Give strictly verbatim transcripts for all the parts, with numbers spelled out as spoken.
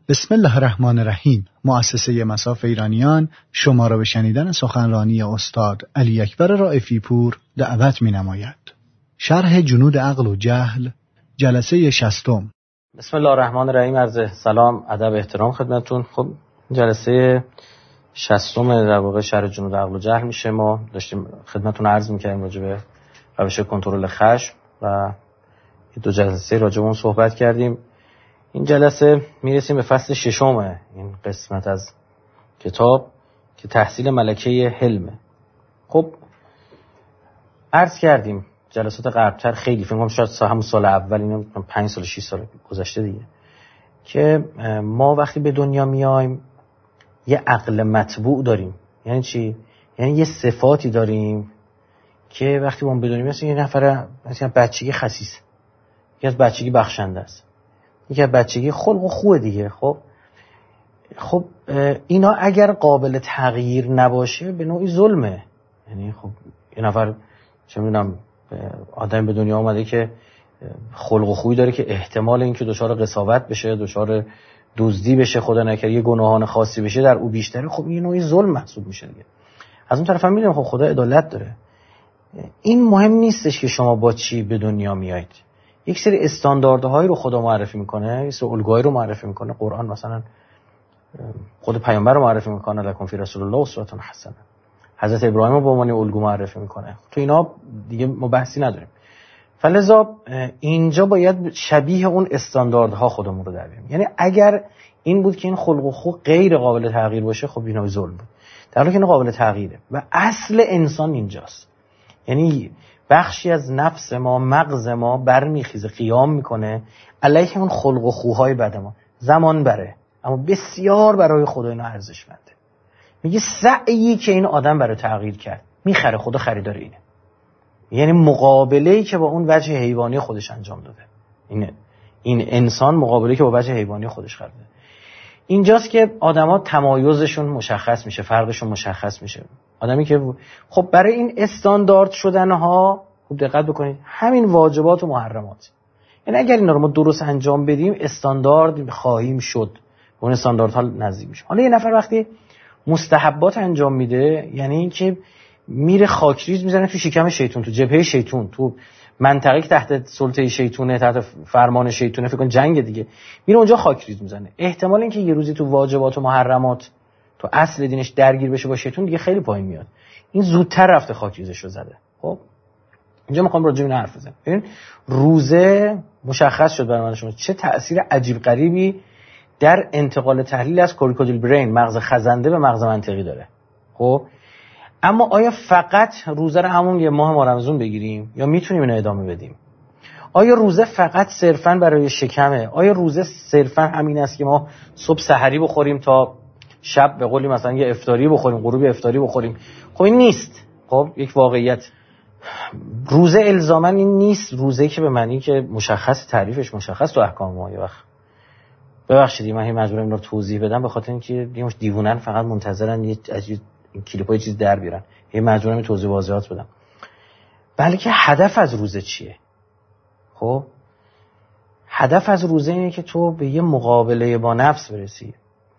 بسم الله الرحمن الرحیم. مؤسسه مصاف ایرانیان شما را به شنیدن سخنرانی استاد علی اکبر رائفی پور دعوت می‌نماید. شرح جنود عقل و جهل، جلسه شصتم. بسم الله الرحمن الرحیم. عرض سلام، ادب، احترام خدمتتون. خب جلسه شصتم در واقع شرح جنود عقل و جهل میشه. ما داشتیم خدمتتون عرض می‌کردیم راجع به روش کنترل خشم و دو جلسه راجع به اون صحبت کردیم. این جلسه میرسیم به فصل ششم این قسمت از کتاب که تحصیل ملکه حلمه. خب عرض کردیم جلسات قبلتر خیلی فکر کنم شاید همون سال اول، اینو پنج سال شش سال گذشته دیگه، که ما وقتی به دنیا میایم یه عقل مطبوع داریم. یعنی چی؟ یعنی یه صفاتی داریم که وقتی ما به دنیا میایم، یه نفر مثلا بچگی خسیس، یکی از بچگی بخشنده است، یکی از بچگی خلق و خوبه دیگه. خب خب اینا اگر قابل تغییر نباشه به نوعی ظلمه. یعنی خب یه نفر چه میدونم آدم به دنیا اومده که خلق و خوبی داره که احتمال اینکه دچار قساوت بشه، دچار دزدی بشه، خدا نکنه یه گناهان خاصی بشه در او بیشتره، خب این نوعی ظلم محسوب میشه دیگه. از اون طرف هم میدونم خب خدا عدالت داره. این مهم نیستش که شما با چی به دنیا میایید. یک سری استانداردهایی رو خدا معرفی میکنه، یک سری الگوهایی رو معرفی میکنه. قرآن مثلا خود پیامبر رو معرفی میکنه، لکم فی رسول الله اسوة حسنه. حضرت ابراهیم رو به عنوان الگو معرفی میکنه. تو اینا دیگه ما بحثی نداریم. فلذا اینجا باید شبیه اون استانداردها خودمون رو در بیاریم. یعنی اگر این بود که این خلق و خو غیر قابل تغییر باشه، خب اینا ظلم بود. در حالی که این قابل تغییره و اصل انسان اینجاست. یعنی بخشی از نفس ما، مغز ما برمیخیزه، قیام میکنه علیه اون خلق و خوهای بد ما. زمان بره اما بسیار برای خدا اینا ارزشمنده. میگه سعیی که این آدم برای تغییر کرد میخره، خدا خریدار اینه. یعنی مقابله‌ای که با اون وجه حیوانی خودش انجام داده، اینه این انسان مقابله‌ای که با وجه حیوانی خودش کرده. اینجاست که آدما تمایزشون مشخص میشه، فرقشون مشخص میشه. آدمی که خب برای این استاندارد شدنها خوب دقت بکنید، همین واجبات و محرمات، یعنی اگر اینا رو ما درست انجام بدیم استاندارد خواهیم شد، اون استانداردها نزدیک میشه. حالا یه نفر وقتی مستحبات انجام میده، یعنی این که میره خاکریز میزنه تو شکم شیطون، تو جبهه شیطون، تو منطقه‌ای که تحت سلطه شیطونه، تحت فرمان شیطونه، فکر کن جنگ دیگه، میره اونجا خاکریز میزنه. احتمال اینکه یه روزی تو واجبات و محرمات تو اصل دینش درگیر بشه با شیطون دیگه خیلی پایین میاد. این زودتر رفته خاکریزش رو زده. خب اینجا میخوام راجع به این حرف بزنم. ببین روزه مشخص شد برای من شما چه تأثیر عجیب غریبی در انتقال تحلیل از کورتیکال برین، مغز خزنده به مغز منطقی داره. خب اما آیا فقط روزه رو همون یه ماه ما رمضان بگیریم یا میتونیم اینو ادامه بدیم؟ آیا روزه فقط صرفاً برای شکمه؟ آیا روزه صرفاً همین است که ما صبح سحری بخوریم تا شب به قولی مثلا یه افطاری بخوریم، غروب افطاری بخوریم؟ خب این نیست. خب یک واقعیت. روزه الزاماً این نیست. روزه که به معنی که مشخص، تعریفش مشخص تو احکام ما. یه وقت ببخشید من این مجبورم اینو توضیح بدم به خاطر اینکه دیگه دیوونن فقط منتظرن یه عجیب کلیپای چیز در بیارن. یه مجبورم توضیح واضحات بدم. بلکه هدف از روزه چیه؟ خب هدف از روزه اینه که تو به یه مقابله با نفس برسی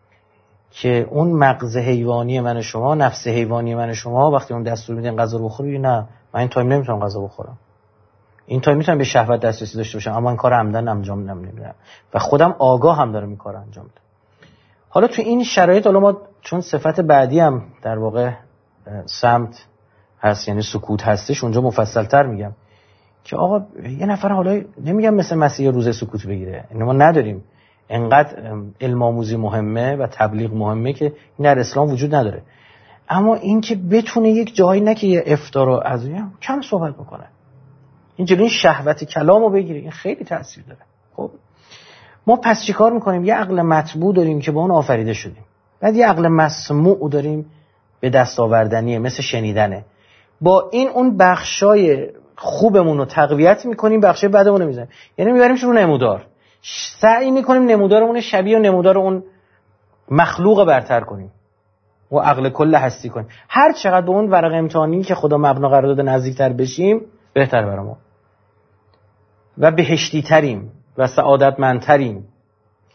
که اون مغز حیوانی من شما، نفس حیوانی من شما وقتی اون دستور میدین غذا بخوری، نه من این تایم نمیتونم غذا بخورم، این تایم میتونم به شهوت دسترسی داشته باشم، اما این کار عمدن انجام نمیدم و خودم آگاه هم دارم این کارو انجام میدم. حالا تو این شرایط حالا ما چون صفت بعدی هم در واقع صمت هست، یعنی سکوت هستش، اونجا مفصل‌تر میگم که آقا یه نفر حالا نمیگم مثل مسیح روزه سکوت بگیره، اینو ما نداریم. انقدر علم آموزی مهمه و تبلیغ مهمه که این در اسلام وجود نداره. اما این که بتونه یک جایی نه که یه افطار رو از این کم صحبت بکنه، این جلوی شهوت کلامو بگیره، این خیلی تاثیر داره. خب ما پس چی کار میکنیم؟ یه عقل مطبوع داریم که با اون آفریده شدیم، بعد یه عقل مسموع داریم به دست آوردنیه، مثل شنیدنه. با این اون بخشای خوبمون رو تقویت میکنیم، بخشای بدمون رو میزنیم. یعنی میبریمش رو نمودار، سعی میکنیم نمودارمون شبیه و نمودار اون مخلوق برتر کنیم و عقل کل هستی کنیم. هر چقدر به اون ورق امتحانی که خدا مبنا قرار داده نزدیکتر بشیم بهتر برای ما و بهشتی تریم و سعادتمندتریم.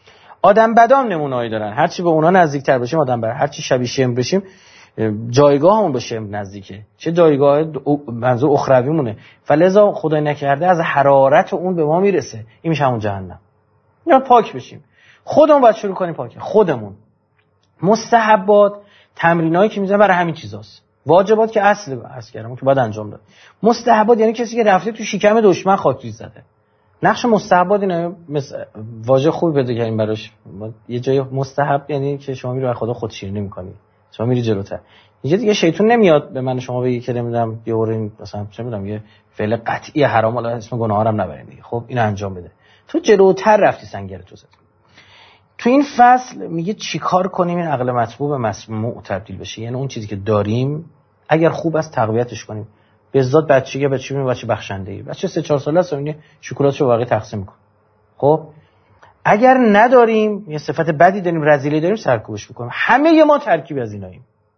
آدم بدام نمونه‌ای دارن، هر چی به اونا نزدیکتر بشیم آدم بد، هر چی شبیه شمر بشیم جایگاهمون به شمر نزدیکه، چه جایگاه منظور اخرویمونه، فلذا خدای نکرده از حرارت اون به ما میرسه، این میشه همون جهنم. یا پاک بشیم، خودمون باید شروع کنیم پاکی، خودمون. مستحبات تمرینایی که میذارن برای همین چیزاست، واجبات که اصل اصل کردم که باید انجام داد. مستحبات یعنی کسی که رفته تو شکم دشمن خاکریز زده. نقش مستحبات اینه، مثل واژه خوبی پیدا کردیم براش، یه جای مستحب یعنی که شما میری برای خدا خودشیرینی می‌کنی، شما میری جلوتر. اینجا دیگه شیطون نمیاد به من شما بگی که نمیدونم یه اورین مثلا چه میدونم یه فعل قطعی حرام ولی اسم گناه هم نبرین دیگه، خب اینو انجام بده. تو جلوتر رفتی سنگر تو زد. تو این فصل میگه چیکار کنیم این عقل مطبوع به مسموع تبدیل بشه، یعنی اون چیزی که داریم اگر خوب است تقویتش کنیم. به ذات بچگی بچه میبینه بچه بخشنده‌ای، بچه سه چهار ساله است میبینه شکلاتشو واقعی تقسیم میکنه. خب اگر نداریم یه صفت بدی داریم، رذیلی داریم، سرکوبش میکنیم. همه ما ترکیب از ایناییم.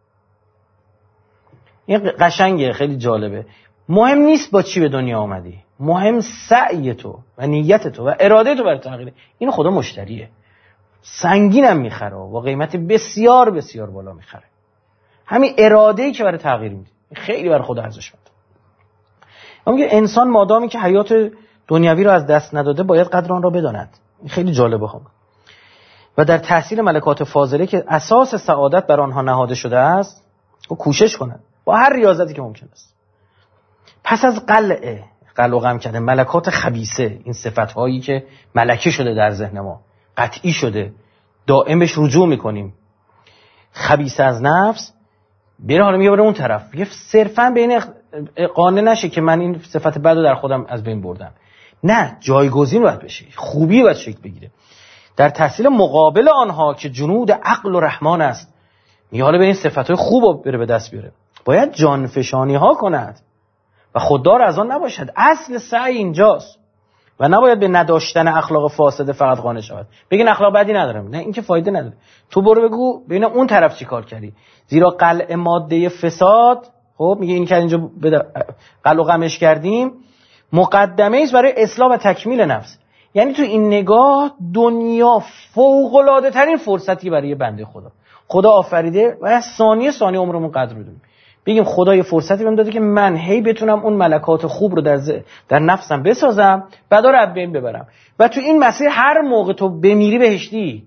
این قشنگه، خیلی جالبه. مهم نیست با چی به دنیا آمدی، مهم سعی تو و نیت تو و اراده تو برای تغییر. اینو خدا مشتریه، سنگینم میخره و قیمت بسیار بسیار بالا میخره. همین اراده‌ای که برای تغییر میدی خیلی برای خدا ارزشمنده. میگه انسان مادامی که حیات دنیوی رو از دست نداده باید قدر آن را بداند. این خیلی جالبه هم. و در تحصیل ملکات فاضله که اساس سعادت بر آنها نهاده شده است و کوشش کنند با هر ریاضتی که ممکن است. پس از قلعه قلع و قم کرده ملکات خبیثه، این صفت‌هایی که ملکه شده در ذهن ما، قطعی شده، دائم بهش رجوع میکنیم، خبیثه از نفس، بیره حالا میگه بره اون طرف، یه صرفا بین قانع نشه که من این صفت بد رو در خودم از بین بردم، نه، جایگزین باید بشه، خوبی باید شکل بگیره در تحصیل مقابل آنها که جنود عقل و رحمان است. میگه حالا به این صفت‌های خوب رو بره به دست بیاره، باید جانفشانی ها کند و خوددار از آن نباشد. اصل سعی اینجاست و نباید به نداشتن اخلاق فاسده فقط قانع شود، بگین اخلاق بدی ندارم، نه، این که فایده نداره. تو برو بگو ببین اون طرف چی کار کردی، زیرا قلع ماده فساد، خب میگه این که اینجا قلع و قمش کردیم، مقدمه است برای اصلاح و تکمیل نفس. یعنی تو این نگاه دنیا فوق العاده ترین فرصتی برای بنده خدا خدا آفریده و ثانیه ثانیه عمرمون قدر بدونیم. بگیم خدا یه فرصتی بهم داده که من هی بتونم اون ملکات خوب رو در ز... در نفسم بسازم، بعدا رو از بین ببرم و تو این مسیر هر موقع تو بمیری بهشتی،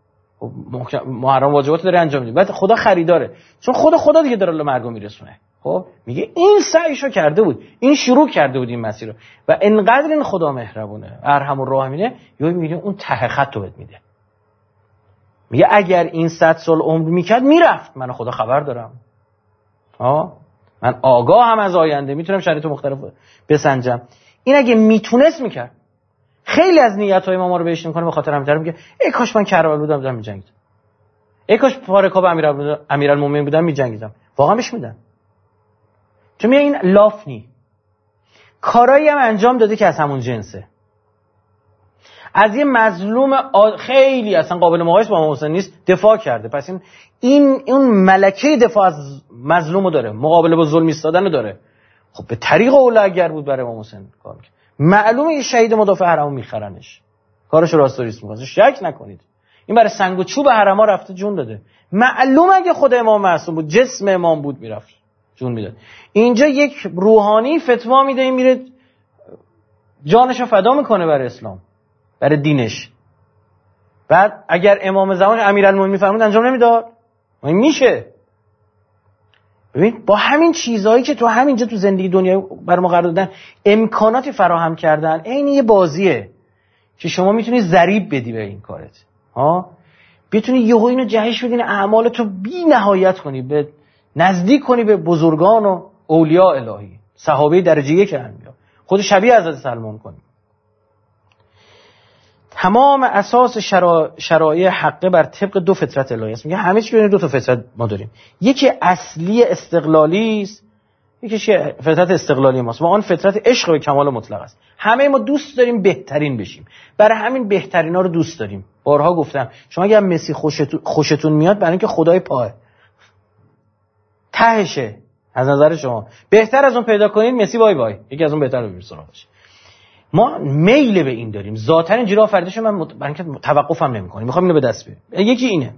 محرم واجبات داره انجام میدی، بعد خدا خریداره، چون خدا خدا دیگه داره مرگو میرسونه. خب میگه این سعیشو کرده بود، این شروع کرده بود این مسیر رو و انقدر این خدا مهربونه ارحم الراحمینه، یا میگه اون ته خط رو بهت میده. میگه اگر این صد سال عمر میکرد میرفت، من خدا خبر دارم، ها من آگاه هم از آینده، میتونم شرایط مختلف بسنجم. این اگه میتونست میکرد. خیلی از نیت‌های ما ما رو بهش میکنه، به خاطر همین میگه ای کاش من کربلا بودم بودم میجنگیدم، ای کاش فارکاب امیرالمومنین امیرالمومنین بودم میجنگیدم. واقعا بهش میدن، چون میگه این لافنی کارایی هم انجام داده که از همون جنسه، از یه مظلوم آ... خیلی اصلا قابل مقایسه با امام حسین نیست دفاع کرده. پس این این اون ملکه دفاع از مظلومو داره، مقابله با ظلم ایستادن داره. خب به طریق اولا اگر بود برای امام حسین کار می‌کرد، معلومه یه شهید مدافع حرمو میخرنش، کارش راست و ریست میکنه، شک نکنید. این برای سنگ و چوب حرما رفته جون داده، معلومه اگه خود امام معصوم بود، جسم امام بود، میرفت جون میداد. اینجا یک روحانی فتوا میده، این میره جانشو فدا میکنه برای اسلام، برای دینش. بعد اگر امام زمان امیرالمومنین میفرمود انجام نمیداد؟ این میشه. ببین با همین چیزهایی که تو همینجا تو زندگی دنیا بر ما قرار دادن، امکاناتی فراهم کردن، عین یه بازیه که شما میتونی ضریب بدی به این کارت، ها بتونی یهو اینو جهش بدی، اعمالتو بی نهایت کنی، به نزدیک کنی به بزرگان و اولیاء الهی، صحابه درجه یک انبیا، خود شبیه حضرت سلمان کنی. تمام اساس شرا... شرایع حقه بر طبق دو فطرت الهی است. میگه همه چی بین دو تا فطرت ما داریم، یکی اصلی استقلالی است، یکی فطرت استقلالی ماست و آن فطرت عشق به کمال مطلق است. همه ما دوست داریم بهترین بشیم، برای همین بهترینا رو دوست داریم. بارها گفتم شما اگه مسی خوشتون خوشتون میاد برای اینکه خدای پاه تهشه، از نظر شما بهتر از اون پیدا کنید، مسی بای بای، یکی از اون بهتر رو ببرید سراغش. ما میل به این داریم، ذاتاً اینجوری آفریده شده، من مت... برای اینکه توقفم نمی‌کنیم، می‌خوام اینو به دست بیارم. یکی اینه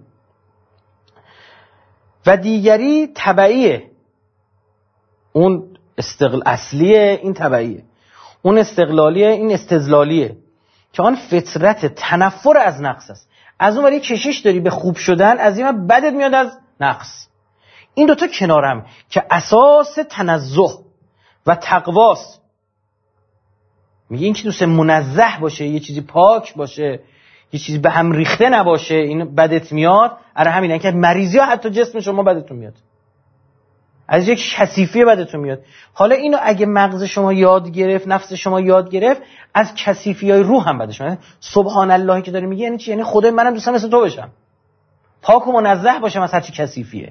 و دیگری تبعیه. اون استقلال اصلیه، این تبعیه. اون استقلالیه، این استدلالیه، که آن فطرت تنفر از نقص است. از اون ولی کشش داری به خوب شدن، از این بدت میاد از نقص. این دوتا کنارم که اساس تنزه و تقواست. میگه این که دوست منزه باشه، یه چیزی پاک باشه، یه چیزی به هم ریخته نباشه، این بدت میاد. اره همینه که مریضی ها حتی جسم شما بدتون میاد، از یک کثیفی بدتون میاد. حالا اینو اگه مغز شما یاد گرفت، نفس شما یاد گرفت، از کثیفی‌های روح هم بدش میاد. سبحان اللهی که داره میگه یعنی چی؟ یعنی خدای منم دوستم مثل تو بشم، پاک و منزه باشم از هر چی کثیفیه.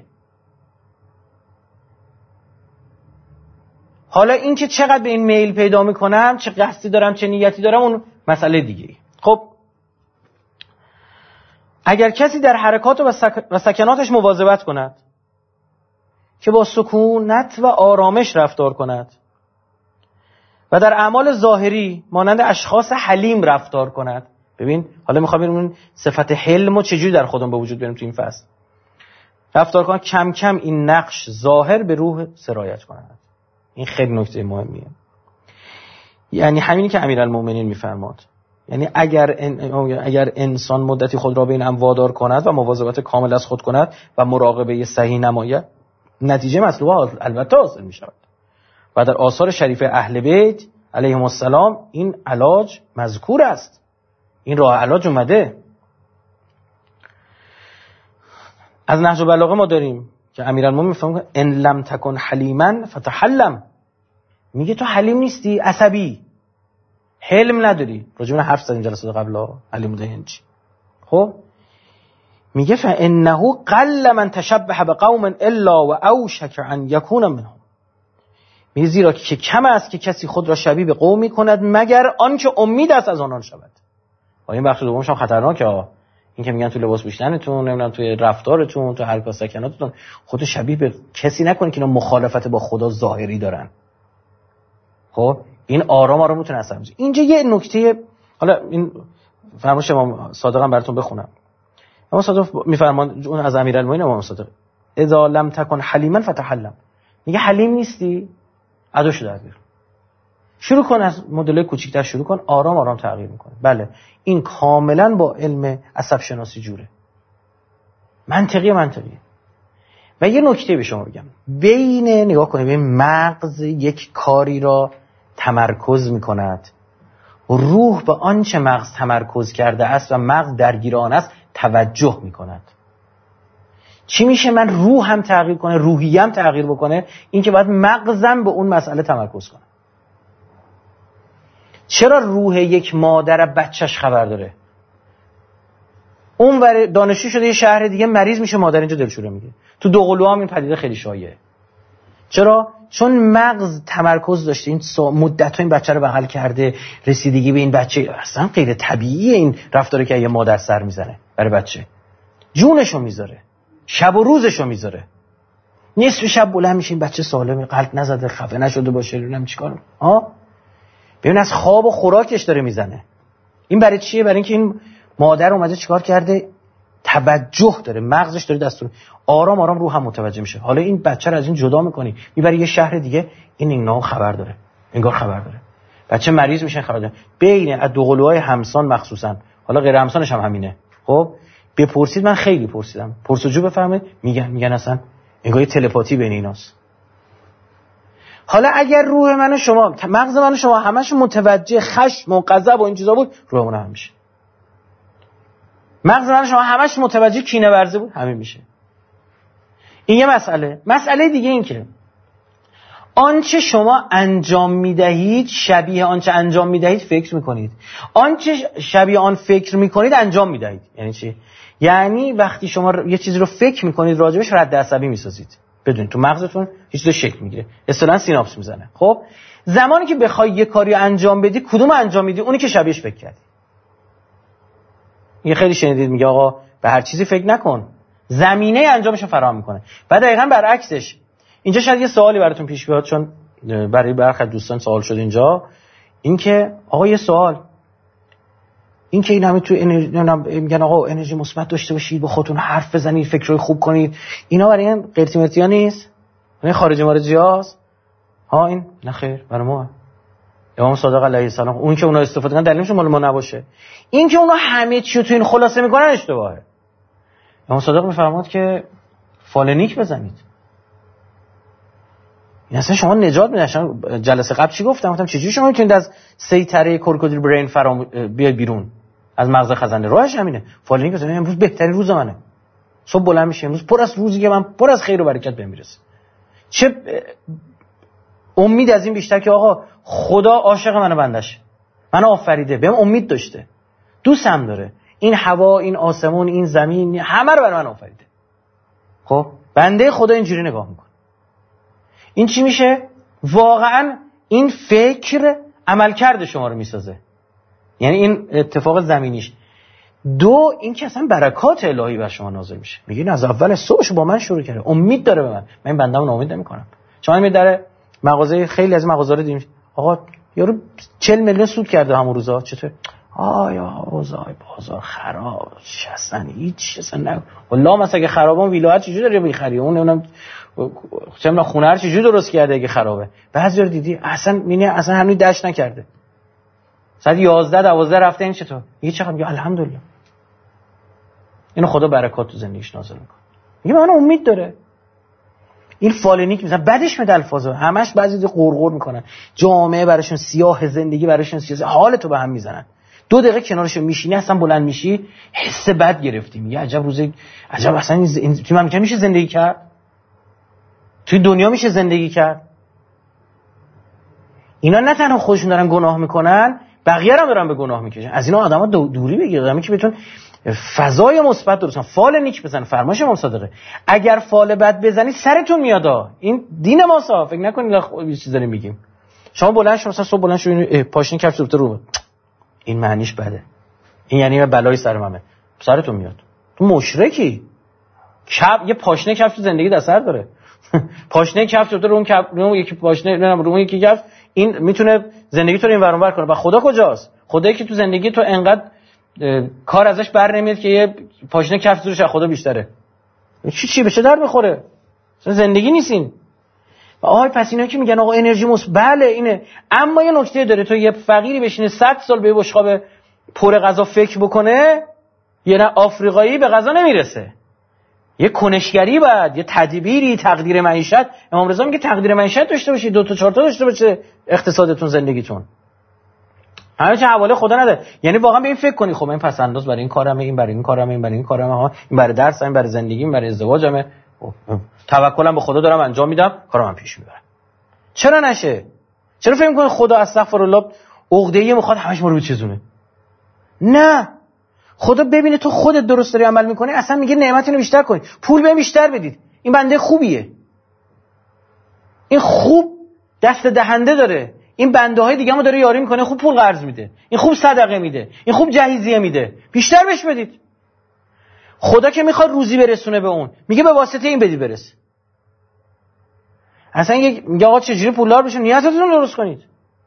حالا این که چقدر به این میل پیدا میکنم، چه قصدی دارم، چه نیتی دارم، اون مسئله دیگه. خب اگر کسی در حرکات و, سک... و سکناتش مواظبت کند که با سکونت و آرامش رفتار کند و در اعمال ظاهری مانند اشخاص حلیم رفتار کند. ببین حالا میخوام ببینیم صفت حلم رو چجوری در خودمون به وجود بیاریم تو این فصل. رفتار کند کم کم این نقش ظاهر به روح سرایت کند. این خیلی نکته مهمیه. یعنی همینی که امیرالمومنین میفرماد، یعنی اگر ان... اگر انسان مدتی خود را به این امر وادار کند و مواظبت کامل از خود کند و مراقبه صحیح نماید، نتیجه مطلوبه البته حاصل می شود. و در آثار شریف اهل بیت علیهم السلام این علاج مذکور است، این راه علاج اومده. از نهج البلاغه ما داریم که امیرالمومنین میفهمه ان لم تکن حلیما فتحلم. میگه تو حلیم نیستی، عصبی، حلم نداری. راجع به حرف زدیم جلسات قبلا حلیم بوده یعنی چی. خب میگه فانه قل من تشبه بقوم الا و اوشک ان یکون منهم. میگه زیرا که کم است که کسی خود را شبیه به قومی کند مگر آنکه امید است از آنان شود. و این بخش دومش هم خطرناکه. این که میگن تو لباس پوشیدنتون، نمیدونم توی رفتارتون، تو حرکات سکناتتون خودت شبیه به کسی نکنید که اینا مخالفت با خدا ظاهری دارن. خب این آرام آرام میتونه اثر بزنه. اینجا یه نکته، حالا این فرمایش امام صادقم براتون بخونم. امام صادق میفرمان اون از امیرالمومنین امام صادق اذا لم تکن حلیما فتحلم. میگه حلیم نیستی، اداشو در بیار، شروع کن از مدل کوچیک‌تر شروع کن، آرام آرام تغییر میکنه. بله این کاملا با علم عصب شناسی جوره، منطقی منطقیه. و یه نکته به شما بگم، بین نگاه کنید ببین مغز یک کاری را تمرکز میکند، روح به آنچه مغز تمرکز کرده است و مغز درگیر آن است توجه میکند. چی میشه من روحم تغییر کنه، روحیم تغییر بکنه؟ این که باید مغزم به اون مسئله تمرکز کنه. چرا روح یک مادر بچهش خبر داره؟ اون ور دانشجو شده یه شهر دیگه مریض میشه، مادر اینجا دلشوره میگه. تو دوقلوها هم این پدیده خیلی شایعه. چرا؟ چون مغز تمرکز داشته، این مدت‌ها این بچه رو بغل کرده، رسیدگی به این بچه اصلا غیر طبیعیه. این رفتاری که یه مادر سر میزنه برای بچه، جونشو میذاره، شب و روزشو میذاره. نصف شب بلند میشه این بچه سالمه، قلب نزده، خفه نشده باشه، نمیدونم چیکار. ها ببین از خواب و خوراکش داره میزنه. این برای چیه؟ برای اینکه این مادر اومده چیکار کرده؟ توجه داره، مغزش داره دستور. آرام آرام روح هم متوجه میشه. حالا این بچه رو از این جدا میکنی، میبری یه شهر دیگه، این اینا خبر داره، انگار خبر داره. بچه مریض میشه خبر داره. بین از دوقلوهای همسان مخصوصا، حالا غیر همسانش هم همینه. خب بپرسید، من خیلی پرسیدم، پرسجو بفهمه، میگن میگن اصلا انگار تلپاتی بین ایناست. حالا اگر روح من و شما، مغز من و شما همش متوجه خشم و غضب و این چیزا بود، روحمون هم میشه. مغز من و شما همش متوجه کینه ورزی بود، همین میشه. این یه مسئله. مسئله دیگه این که آنچه شما انجام میدهید شبیه آنچه انجام میدهید فکر میکنید، آنچه شبیه آن فکر میکنید انجام میدهید. یعنی چی؟ یعنی وقتی شما یه چیزی رو فکر میکنید راجبش رد عصبی میسازید، بدون تو مغزتون هیچ چیز شکل میگیره، اصطلاحاً سیناپس میزنه. خب زمانی که بخوای یه کاری انجام بدی، کدوم انجام میدی؟ اونی که شبیهش فکر کردی. یه خیلی شنیدید میگه آقا به هر چیزی فکر نکن، زمینه انجامش رو فراهم میکنه. بعد دقیقاً برعکسش. اینجا شاید یه سوالی براتون پیش بیاد، چون برای برخی دوستان سوال شد اینجا، این که آقا یه سوال، این که این همه تو انرژی میگن آقا انرژی مثبت داشته باشید، با خودتون حرف بزنید، فکرای خوب کنید، اینا برای این قرتیمتیا نیست؟ این خارج مارجی هاست؟ ها این نه خیر برای ما. امام صادق علیه السلام اون که اونا استفاده کردن دلیلش مال ما نباشه. این که اونا همه چی رو تو این خلاصه میکنن اشتباهه. امام صادق میفرماد که فالنیک بزنید. این اصلا شما نجات میده. جلسه قبل چی گفتم؟ گفتم چجوری شما میتونید از سیطره کورکودیل برین فرام بیاید بیرون از مغز خزنده؟ راهش همینه. فالنیک بزنید. امروز بهترین روز منه. صبح بلند میشه امروز پر از روزی که من پر از خیر و برکت بهم میرسه. چه امید از این بیشتر که آقا خدا عاشق منه، بندش منو آفریده، بهم امید داشته، دوستم داره، این هوا، این آسمون، این زمین، همه رو برای من آفریده. خب بنده خدا اینجوری نگاه میکنه. این چی میشه؟ واقعا این فکر عملکرد شما رو میسازه. یعنی این اتفاق زمینیش. دو، این که اصلا برکات الهی بر شما نازل میشه. میگین از اول صبحش با من شروع کرده، امید داره به من، من این بنده‌مو ناامید نمی‌کنم. شما می در مغازه، خیلی از مغازه‌ها رو دیدیم آقا یارو چهل میلیون سود کرده همون روزا، چطور؟ آیا بازار بازار خراب اصلا هیچ اصلا نه والله. مثلا اگه خرابم ویلایت چجوری داره می‌خری؟ اون اونم چه من خونه هر چجوری درست کرده اگه خرابه؟ بعضی رو دیدی اصلا مینه اصلا هنوز داش نکرده، ساعت یازده دوازده رفته. این چطور؟ میگه چقدر؟ میگه الحمدلله. اینو خدا برکات تو زندگیش نازل میکنه. میگه من امید داره. این فالنیک مثلا بعدش میاد الفاظو همش بعضی قرقر میکنن، جامعه براشون سیاه، زندگی براشون سیاه، حالتو به هم میزنن. دو دقیقه کنارشون میشینی اصلا بلند میشی حس بد گرفتی، میگه عجب روزی، عجب اصلا این توی ممکن میشه زندگی کرد، توی دنیا میشه زندگی کرد. اینا نه تنها خودشون دارن گناه میکنن، بقیه هم دارن به گناه میکشن. از اینا آدما دوری بگیر، آدمی که بتون فضای مثبت درست کنن. فال نیک بزن، فرمایش امام صادقه. اگر فال بد بزنی سرتون میادا. این دین ما صاف، فکر نکنید یه چیز داریم میگیم. شما بلند شو مثلا صبح بلند شو پاشنه کفش رو رو، این معنیش بده، این یعنی بلای سر منه، سرتون میاد. تو مشرکی. کف یه پاشنه کفش زندگی در سر داره. پاشنه کفش رو اون کف اون یکی پاشنه نه اون یکی کفش، این میتونه زندگی تو رو اینور اونور کنه. و خدا کجاست؟ خدایی که تو زندگی تو انقدر کار ازش بر نمیاد که یه پاشنه کفش زورش از خدا بیشتره. چی چی بشه در بخوره؟ زندگی نیستین. آهای پس اینا که میگن آقا انرژی مس، بله اینه، اما یه نکته داره. تو یه فقیری بشینه صد سال به بشقاب پر غذا فکر بکنه، یه نه آفریقایی به غذا نمیرسه. یه کنشگری بعد، یه تدبیری، تقدیر معیشت. امام رضا میگه تقدیر معیشت داشته باشید، دو تا چهار تا داشته باشه اقتصادتون، زندگیتون. همه چه حواله خدا نده. یعنی واقعا به این فکر کنی خب این پس انداز برای این کارمه، این برای این کارمه، این برای این کارمه، ها این برای درس، این برای زندگی، این برای ازدواجمه. توکلم به خدا دارم انجام میدم، کارم پیش میبرم. چرا نشه؟ چرا فکر می‌کنی خدا استغفرالله عقده‌ای میخواد همش ما رو بچزونه؟ نه، خدا ببینه تو خودت درست داری عمل میکنی، اصلا میگه نعمتونو بیشتر کنید، پول به بیشتر بدید. این بنده خوبیه، این خوب دست دهنده داره، این بنده های دیگه ما داره یاری میکنه، خوب پول قرض میده، این خوب صدقه میده، این خوب جهیزیه میده، بیشتر بهش بدید. خدا که میخواد روزی برسونه به اون، میگه به واسطه این بدی برس. اصلا میگه آقا چجوری پولدار بشین؟ نیتتون درست کنید.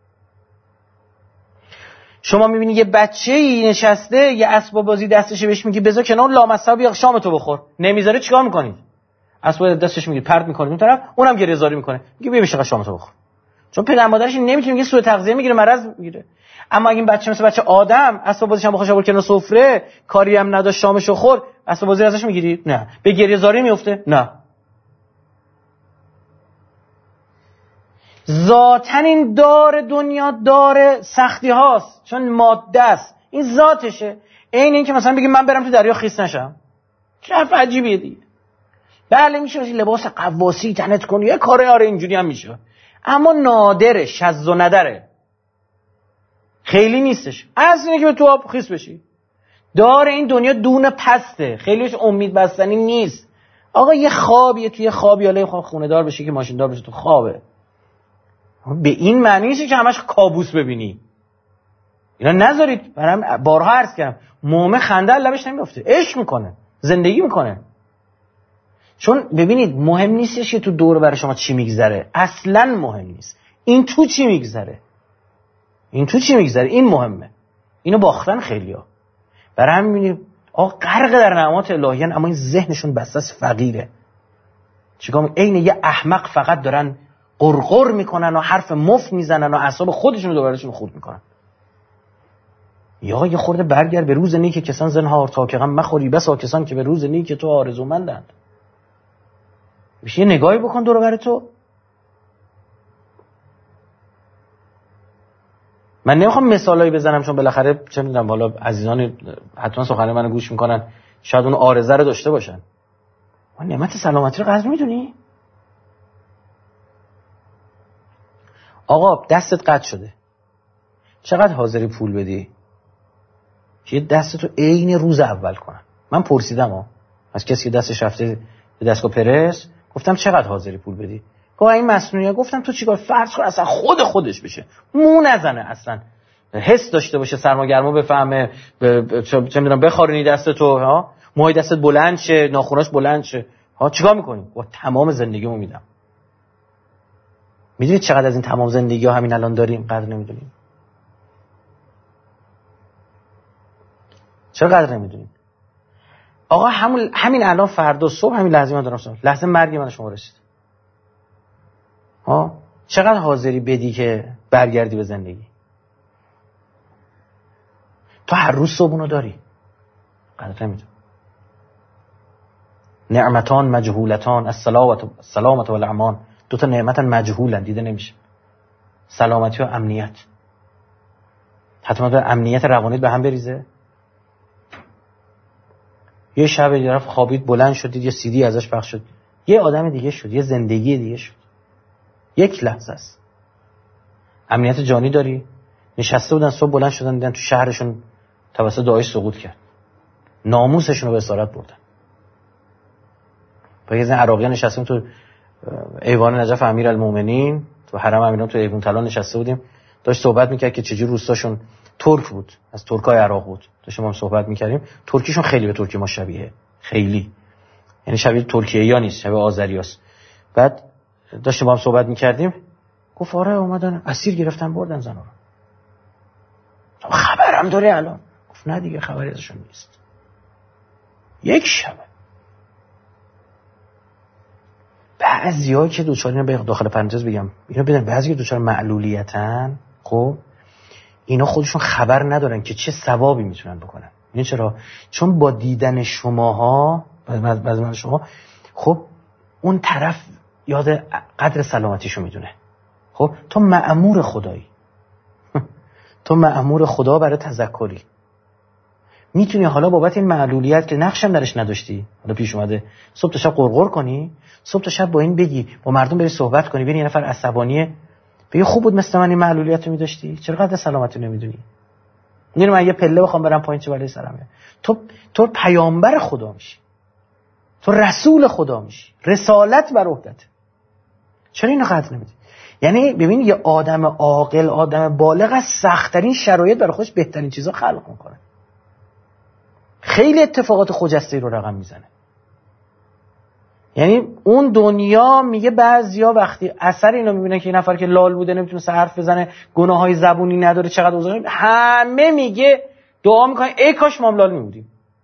شما میبینی یه بچه‌ای نشسته یه اسباب بازی دستشه، بهش میگی بذار کنار لامصب بیا شامتو بخور، نمیذاره، چیکار میکنید؟ اسباب دستش میگیری پرت میکنید اون طرف، اونم گریه‌زاری میکنه، میگه بیا بشین شامتو بخور. چون پدر مادرش نمیتونه، میگه سوء تغذیه میگیره، مرض میگیره. اما اگه این بچه مثل بچه آدم اسباب بازیش هم بخوش آورد کنار سفره، کاری هم نداشت، شامشو خورد، اسباب بازی ازش میگیری؟ نه. به گریه‌زاری میفته؟ نه. ذاتن این دار دنیا دار سختی هاست، چون ماده است، این ذاتشه. این این که مثلا بگیم من برم تو دریا خیس نشم، چه حرف عجیبیه دیگه. بله میشه لباس قواسی تنت کنی، یه کاره آره اینجوری هم میشه، اما نادره، شذ و ندره، خیلی نیستش. از اینه که به تو آب خیس بشی. دار این دنیا دون پسته، خیلیش امید بستنی نیست. آقا یه خوابیه، توی خوابی حالا خب خونه دار بشی که ماشین دار بشی، تو خوابه. به این معنی نیست که همش کابوس ببینی. اینا نذارید. برام بارها عرض کردم مومن خنده لبش نمیافته، عشق میکنه، زندگی میکنه. چون ببینید مهم نیستش که تو دور برای شما چی میگذره، اصلا مهم نیست این تو چی میگذره. این تو چی میگذره؟ این مهمه. اینو باختن خیلیا. برای همین میبینی آقا غرق در نعمات الهیان، اما این ذهنشون بسته است فقیره. چیکار عین یه احمق فقط دارن قرقر میکنن و حرف مفت میزنن و اعصاب خودشون رو دوبارهشون خورد میکنن. یا یه خورده برگرد به روز نیک کسان زنهار تا که غم مخوری، بسا کسان که به روز نیک تو آرزومندند. میشه یه نگاهی بکن دور و بر تو. من نمیخوام مثالایی بزنم چون بالاخره چه میدونم والا عزیزان حتما سخن منو گوش میکنن، شاید اون عارضه رو داشته باشن. ما نعمت سلامتی رو قدر میدونی؟ آقا دستت قطع شده، چقدر حاضری پول بدی که یه دستتو عین روز اول کنن؟ من پرسیدم ها از کسی که دستش رفته به دستگاه پرس، گفتم چقدر حاضری پول بدی؟ گفت این مصنوعیه. گفتم تو چیکار؟ فرض کن اصلا خود خودش بشه، مو نزنه، اصلا حس داشته باشه، سرماگرما بفهمه، ب... چه میدونم بخارونی دستتو، ها موهای دستت بلند شه، ناخناش بلند شه، ها چیکار میکنی؟ با تمام زندگیمو میدم. میدونید چقدر از این تمام زندگی ها همین الان داریم قدر نمیدونیم؟ چرا قدر نمیدونیم؟ آقا همون همین الان فردا صبح همین لحظه من دارم صبح. لحظه مرگ من شما رسید. ها چقدر حاضری بدی که برگردی به زندگی؟ تو هر روز صبحونو داری، قدر نمیدونی. نعمتان مجهولتان السلامت السلامت والامان، دو تا نعمت مجهولن، دیده نمیشه. سلامتی و امنیت. حتما به امنیت روانیت به هم بریزه. یه شب یه طرف خوابید بلند شدید یه سی دی ازش پخش شد، یه آدم دیگه شد، یه زندگی دیگه شد. یک لحظه است. امنیت جانی داری؟ نشسته بودن صبح بلند شدن دیدن تو شهرشون توسط داعش سقوط کرد، ناموسشون رو به اسارت بردن. با یه زن عراقی نشستیم تو ایوان نجف امیرالمومنین، تو حرم امیران تو ایوان طلا نشسته بودیم، داشت صحبت میکرد که چجوری روستاشون ترک بود، از ترکای عراق بود. داشتیم هم صحبت میکردیم. ترکیشون خیلی به ترکی ما شبیه، خیلی، یعنی شبیه ترکیه‌ای نیست، شبیه آذریاست. بعد داشتیم با هم صحبت میکردیم، گفت آره اومدن اسیر گرفتن بردن زنا رو. خبرم داری الان؟ گفت نه دیگه خبری ازشون نیست. یک شبه بعضی‌ها که دوچار اینا به داخل پرانتز بگم اینا بدن، بعضی که دوچار معلولیتن، خب اینا خودشون خبر ندارن که چه ثوابی میتونن بکنن. این چرا؟ چون با دیدن شماها، بعضی من شما، خب اون طرف یاد قدر سلامتیشو میدونه. خب تو مأمور خدایی، تو مأمور خدا برای تذکری. میتونی حالا بابت این معلولیت که نقشم درش نداشتی، حالا پیش اومده، صبح تا شب قرقر کنی، صبح تا شب با این بگی، با مردم بری صحبت کنی، ببین یه نفر عصبانیه، بگی خوب بود مثل من این معلولیت رو میداشتی، چرا قدر سلامتی نمیدونی؟ میگم من یه پله بخوام برم پایین چه بالای سرمه. تو تو پیامبر خدا میشی، تو رسول خدا میشی، رسالت بر عهدت. چرا اینو قدر نمیدی؟ یعنی ببین یه آدم عاقل، آدم بالغ از سخت‌ترین شرایط برای خودش بهترین چیزا خلق میکنه. خیلی اتفاقات خجسته رو رقم میزنه. یعنی اون دنیا میگه بعضیا وقتی اثر اینو میبینن که این نفر که لال بوده نمیتونه حرف بزنه، گناههای زبونی نداره، چقدر اوضاع، همه میگه دعا میکنن ای کاش ما لال میبودیم.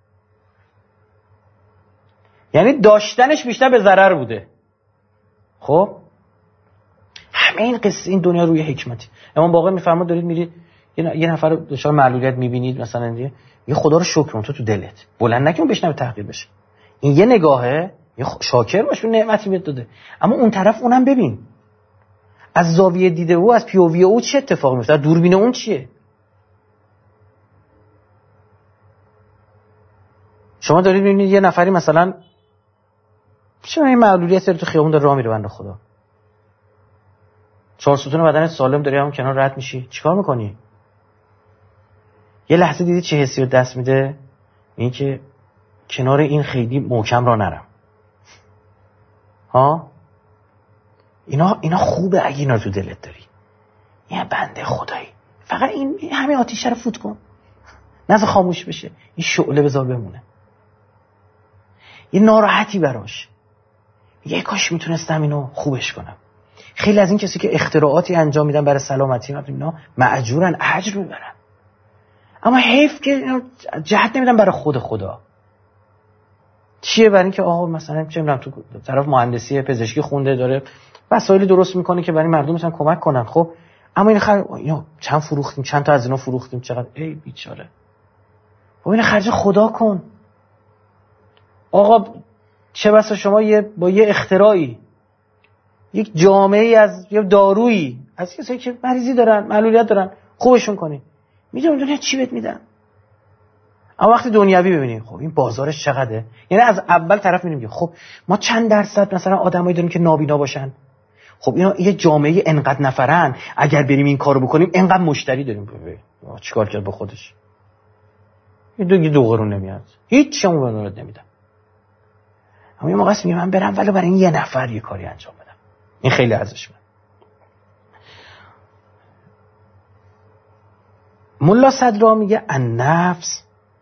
یعنی داشتنش بیشتر به ضرر بوده. خب همه این قصه این دنیا روی حکمتی. امام باقر میفرماد دارید میرید یه نفر رو دچار معلولیت میبینید مثلا دیگه، یه خدا رو شکر کن تو تو دلت، بلند نکن بشنو تحقیر بشه. این یه نگاهه، یه شاکر باش به نعمتی بهت داده. اما اون طرف اونم ببین، از زاویه دیده او، از پی او وی او چه اتفاقی میفته، دوربین اون چیه. شما دارید میبینید یه نفری مثلا چه این معلولیت داره تو خیابون داره راه میره، بنده خدا چهار ستون بدنت سالم داری همون کنار رد میشی، چیکار میکنی؟ یه لحظه دیدی چه حسی رو دست میده؟ این که کنار این خیلی محکم را نرم. ها اینا اینا خوبه اگه اینا رو تو دلت داری. یه بنده خدایی فقط این همین آتیشه رو فوت کن، نذار خاموش بشه، این شعله بذار بمونه. یه ناراحتی براش، یه کاش میتونستم اینو خوبش کنم. خیلی از این کسی که اختراعاتی انجام میدن برای سلامتی اینا مأجورن، اجر میبرن، اما حیف که اینا جهت نمیدن برای خود خدا. چیه؟ برای اینکه آقا مثلا چه میدونم تو طرف مهندسی پزشکی خونده، داره وسایلی درست میکنه که برای مردم مثلا کمک کنن. خب اما این خرج اینا چند فروختیم، چند تا از اینا فروختیم، چقدر، ای بیچاره. خب این خرج خدا کن. آقا چه بسا شما یه با یه اختراعی یک جامعه از یه دارویی از کسایی که مریضی دارن، معلولیت دارن، خوبشون کنی، میدونم دنیا چی بهت میدن. اما وقتی دنیوی ببینیم خب این بازارش چقدره، یعنی از اول طرف میبینیم که خب ما چند درصد مثلا آدمایی داریم که نابینا باشن، خب اینا یه جامعه انقدر نفرن، اگر بریم این کارو بکنیم انقدر مشتری داریم. چیکار کرد با خودش؟ یه دو دو قرون نمیاد، هیچ شما بنورد نمیدم. اما یه موقع است میگم من برم ولی برای این یه نفر یه کاری انجام بدم، این خیلی ارزشمنده. ملا صدرا میگه النفس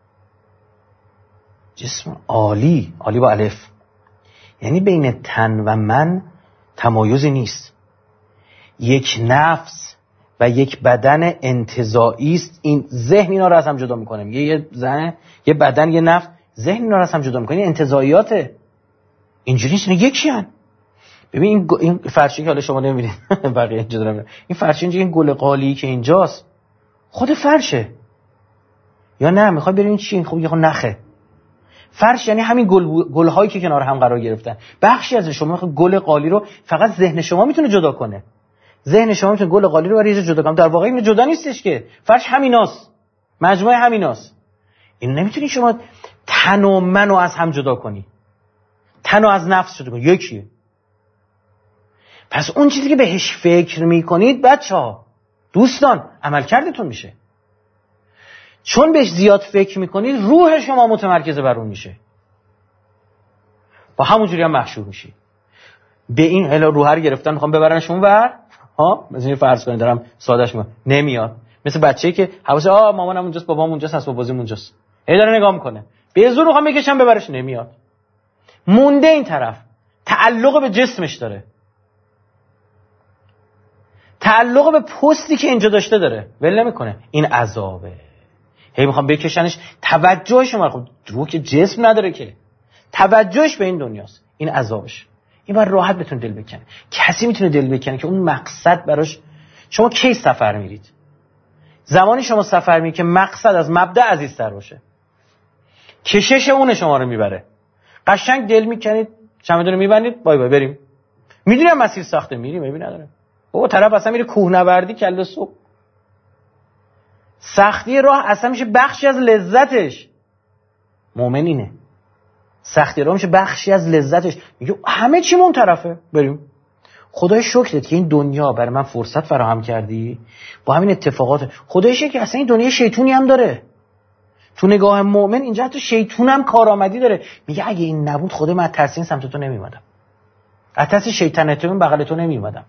جسم عالی، عالی با الف، یعنی بین تن و من تمایزی نیست. یک نفس و یک بدن انتزاعی است. این ذهن اینا رو از هم جدا میکنه. میگه یه ذهن، یه بدن، یه نفس، ذهن اینا رو از هم جدا میکنه. این انتزاعیاته، اینجوری نیست، یکی ان. ببین این این فرشی که حالا شما نمیبینید بقیه اینجا دارن، این فرشی اینجا، این گل قالی که اینجاست خود فرشه یا نه میخوای بریم چی؟ خب یه نخه. فرش یعنی همین گل گل‌هایی که کنار هم قرار گرفتن. بخشی از شما گل قالی رو فقط ذهن شما میتونه جدا کنه. ذهن شما میتونه گل قالی رو برای یه جدا کنه. در واقع این جدا نیستش که. فرش همیناست. مجموعه همیناست. این نمیتونی شما تن و منو از هم جدا کنی. تن و از نفس جدا کنی. یکیه. پس اون چیزی که بهش فکر میکنید بچه‌ها، دوستان، عملکردتون میشه. چون بهش زیاد فکر میکنید روح شما متمرکز بر اون میشه، با همون جوری هم محشور میشی. به این هلا روح رو گرفتن میخوام ببرنش اونور، ها مثلا فرض کنید دارم سادهش میگم، نمیاد. مثل بچه‌ای که حواسه آ مامانم اونجاست، بابام اونجاست، اسباب بازیم اونجاست، هی داره نگاه میکنه، به زور میخوام بکشم ببرش، نمیاد. مونده این طرف، تعلق به جسمش داره، تعلق به پستی که اینجا داشته داره، ول نمیکنه. این عذابه. هی میخوام بکشنش، توجهش ما خب روح که جسم نداره که، توجهش به این دنیاست، این عذابش. این بار راحت بتونه دل بکنه. کسی میتونه دل بکنه که اون مقصد براش. شما کی سفر میرید؟ زمانی شما سفر میرید که مقصد از مبدا عزیزتر باشه، کشش اون شما رو میبره. قشنگ دل میکنید، چمدون میبندید، بای بای بریم. میدونم مسیر سخته، میریم، میبینی نداره. بابا طرف اصلا میره کوهنوردی کله صبح. سختی راه اصلا میشه بخشی از لذتش. مومن اینه. سختی راه میشه بخشی از لذتش. میگه همه چی اون طرفه، بریم. خدای شکرت که این دنیا برای من فرصت فراهم کردی، با همین اتفاقات. خدای شکر که اصلا این دنیا شیطونی هم داره. تو نگاه مومن اینجا تو شیطون هم کارآمدی داره. میگه اگه این نبود خدای من ترسین سمت تو نمیومدم، از ترس شیطنتون بغل تو نمیومدم.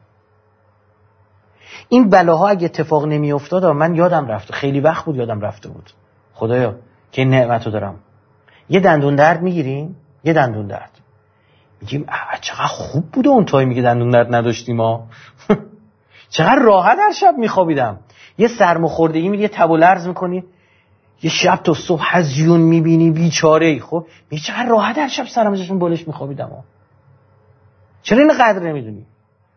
این بلاها اگه اتفاق نمی افتاد من یادم رفت، خیلی وقت بود یادم رفته بود. خدایا که این نعمتو دارم. یه دندون درد میگیریم، یه دندون درد میگیم چقدر خوب بوده اون تایم میگه دندون درد نداشتیم ما. چقدر راحت هر شب میخوابیدم. یه سرماخوردگی میگه تب و لرز میکنی، یه شب تا صبح هزیون میبینی بیچاره. خب میگه چقدر راحت هر شب سرم ازشون بالش میخوابیدم. چرا این قدر نمیدونی؟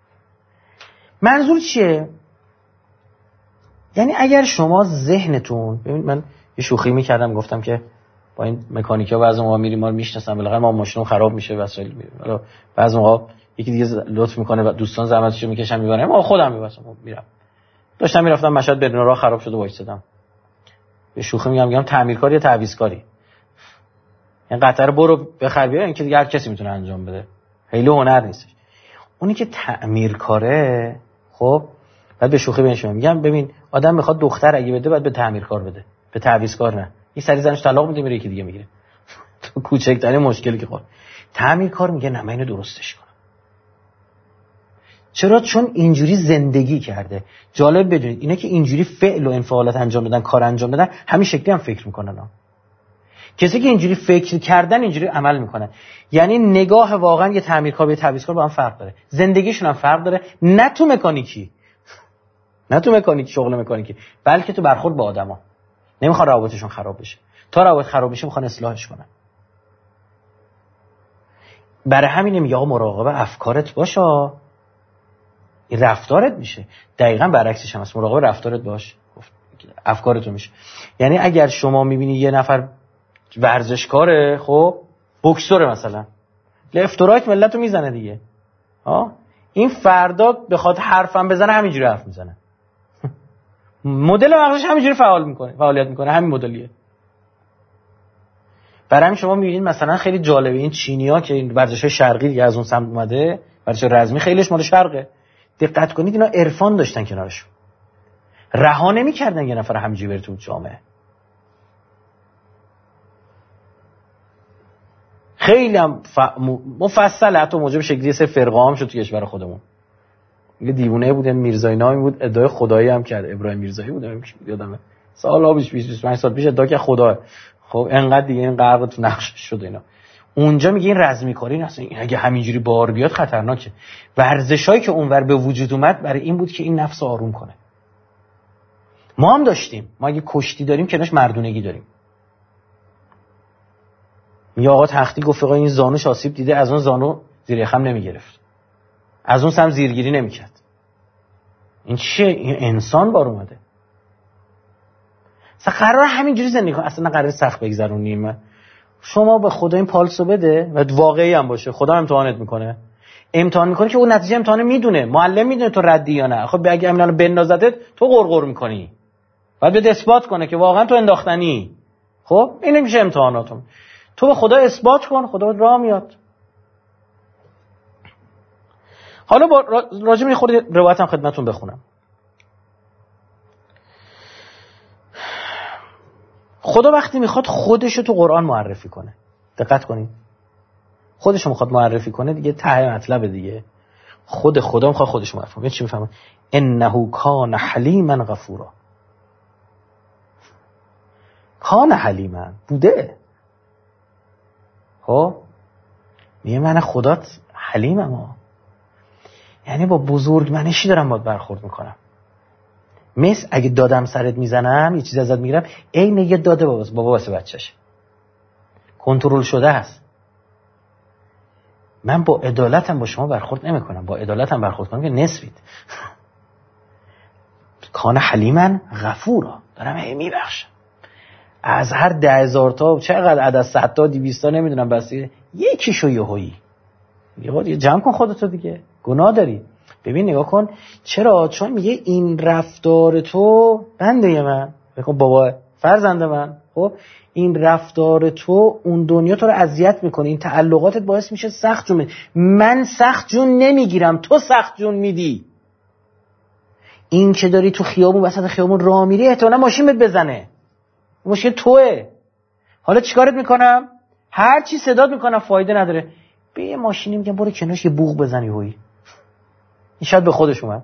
منظور چیه؟ یعنی اگر شما ذهنتون، ببین من یه شوخی میکردم گفتم که با این مکانیکا بعضی موقع میریم ما رو میشناسن، بالاخره ما ماشینم خراب میشه وسایل میره، حالا بعضی موقع یکی دیگه لطف میکنه و دوستان زحمتشو میکشن میبرن، ما خودم میبرم میرم. داشتم میرفتم مشهد بدون راه خراب شده وایسادم، به شوخی میگم میگم تعمیرکاری یا تعویضکاری، این قطعه برو بخر بیار، این که دیگه هر کسی میتونه انجام بده، خیلی هنر نیستش. اونی که تعمیرکاره خب بعد به شوخی بهش میگم ببین آدم میخواد دختر اگه بده بعد به تعمیرکار بده، به تعویضکار نه. این سری زنش طلاق میده میره یکی دیگه میگیره. تو کوچکترین مشکلی که خورد تعمیرکار میگه نه من اینو درستش کنم. چرا؟ چون اینجوری زندگی کرده. جالب بدونید اینا که اینجوری فعل و انفعالات انجام دادن، کار انجام دادن، همین شکلی هم فکر میکنن ها. کسی که اینجوری فکر کردن اینجوری عمل میکنه. یعنی نگاه واقعا یه تعمیرکار به تعویضکار با هم فرق داره، زندگیشون هم فرق داره، نه تو مکانیکی، نه تو مکانیکی شغل مکانیکی، بلکه تو برخورد با آدما. نمیخواد روابطشون خراب بشه، تا روابط خراب بشه میخوان اصلاحش کنن. برای همین میگه آقا مراقب افکارت باش، این رفتارت میشه. دقیقاً برعکسش هم هست، مراقب رفتارت باش، افکارتون میشه. یعنی اگر شما میبینی یه نفر ورزشکاره، خب بوکسوره مثلا، لفتورایت ملتو میزنه دیگه، ها، این فردا بخواد حرفم بزنه همینجوری حرف میزنه. مدل مغزش همینجوری فعال میکنه، فعالیت میکنه، همین مدلیه. برای همین شما میبینید مثلا خیلی جالبه این چینی‌ها که این ورزش‌های شرقی دیگه از اون سمت اومده، ورزش رزمی خیلیش مال شرقه. دقت کنید اینا عرفان داشتن کنارشون، رها نمی‌کردن یه نفر همینجوری بره تو جامعه. خیلی هم ف... مفصل، حتی موجب شکلی سه فرقه هم شد تو کشور خودمون. یه دیوونه بود، میرزایی نامی بود، ادعای خدایی هم کرد، ابراهیم میرزایی بود، یادمه سالا پیش بیست بیست و پنج سال پیش ادعا که خدا. خب انقدر دیگه این غرق تو نقش شد اینا. اونجا میگه این رزمی کاری اصلا اگه همینجوری بار بیاد خطرناکه. ورزشایی که اونور به وجود اومد برای این بود که این نفس آروم کنه. ما هم داشتیم، ما اگه کشتی داریم کناش مردونگی داریم. یا آقا تختی گفت آقا این زانوش آسیب دیده، از اون زانو زیر خم نمیگرفت، از اون سم زیرگیری نمیکرد. این چیه؟ این انسان بار اومده. اصلا قرار همینجوری زندگی کنه، اصلا قرار سخت بگذرونیم. شما به خدا این پالسو بده و واقعی هم باشه، خدا امتحانت میکنه. امتحان میکنه که اون نتیجه امتحان میدونه، معلم میدونه تو ردی یا نه. خب اگه امینالو بندازتت تو قرقر میکنی، باید بهت اثبات کنه که واقعا تو انداختنی. خب این میشه امتحاناتون. تو به خدا اثبات کن، خدا راه میاد. حالا با راجع به خود روایتم خدمتتون بخونم. خدا وقتی میخواد خودشو تو قرآن معرفی کنه، دقت کنید، خودشو میخواد معرفی کنه دیگه، ته مطلب دیگه، خود خدا میخواد خودشو معرفی کنه. چی میفهمه؟ انه کان حلیما غفورا. کان حلیما بوده. خب میگه من خدات حلیمم ها، یعنی با بزرگمنشی دارم باید برخورد میکنم. مثل اگه دادم سرت میزنم یه چیز ازت میگیرم، عین یه داده بابا بابا واسه بچه‌ش کنترل شده است. من با عدالتم با شما برخورد نمیکنم، با عدالتم برخورد کنم که نصفید. کان حلیما غفورا، دارم هی میبخشم. از هر ده هزار تا چقدر عدد صد تا دویست تا نمیدونم بس یکیشو یهویی یه جمع کن خودتو دیگه، گناه داری. ببین نگاه کن، چرا؟ چون میگه این رفتار تو بنده من، بکن بابا فرزند من، خب این رفتار تو اون دنیا تو رو اذیت میکنه، این تعلقاتت باعث میشه سخت جون می... من سخت جون نمیگیرم، تو سخت جون میدی. این که داری تو خیابون وسط خیابون راه میری احتمالاً ماشین بهت بزنه، مشکل توئه. حالا چیکارت میکنم؟ هر چی صدات میکنم فایده نداره، به یه ماشینی میگم برو کنارش یه بوق بزنی هوی. این شاید به خودش اومد.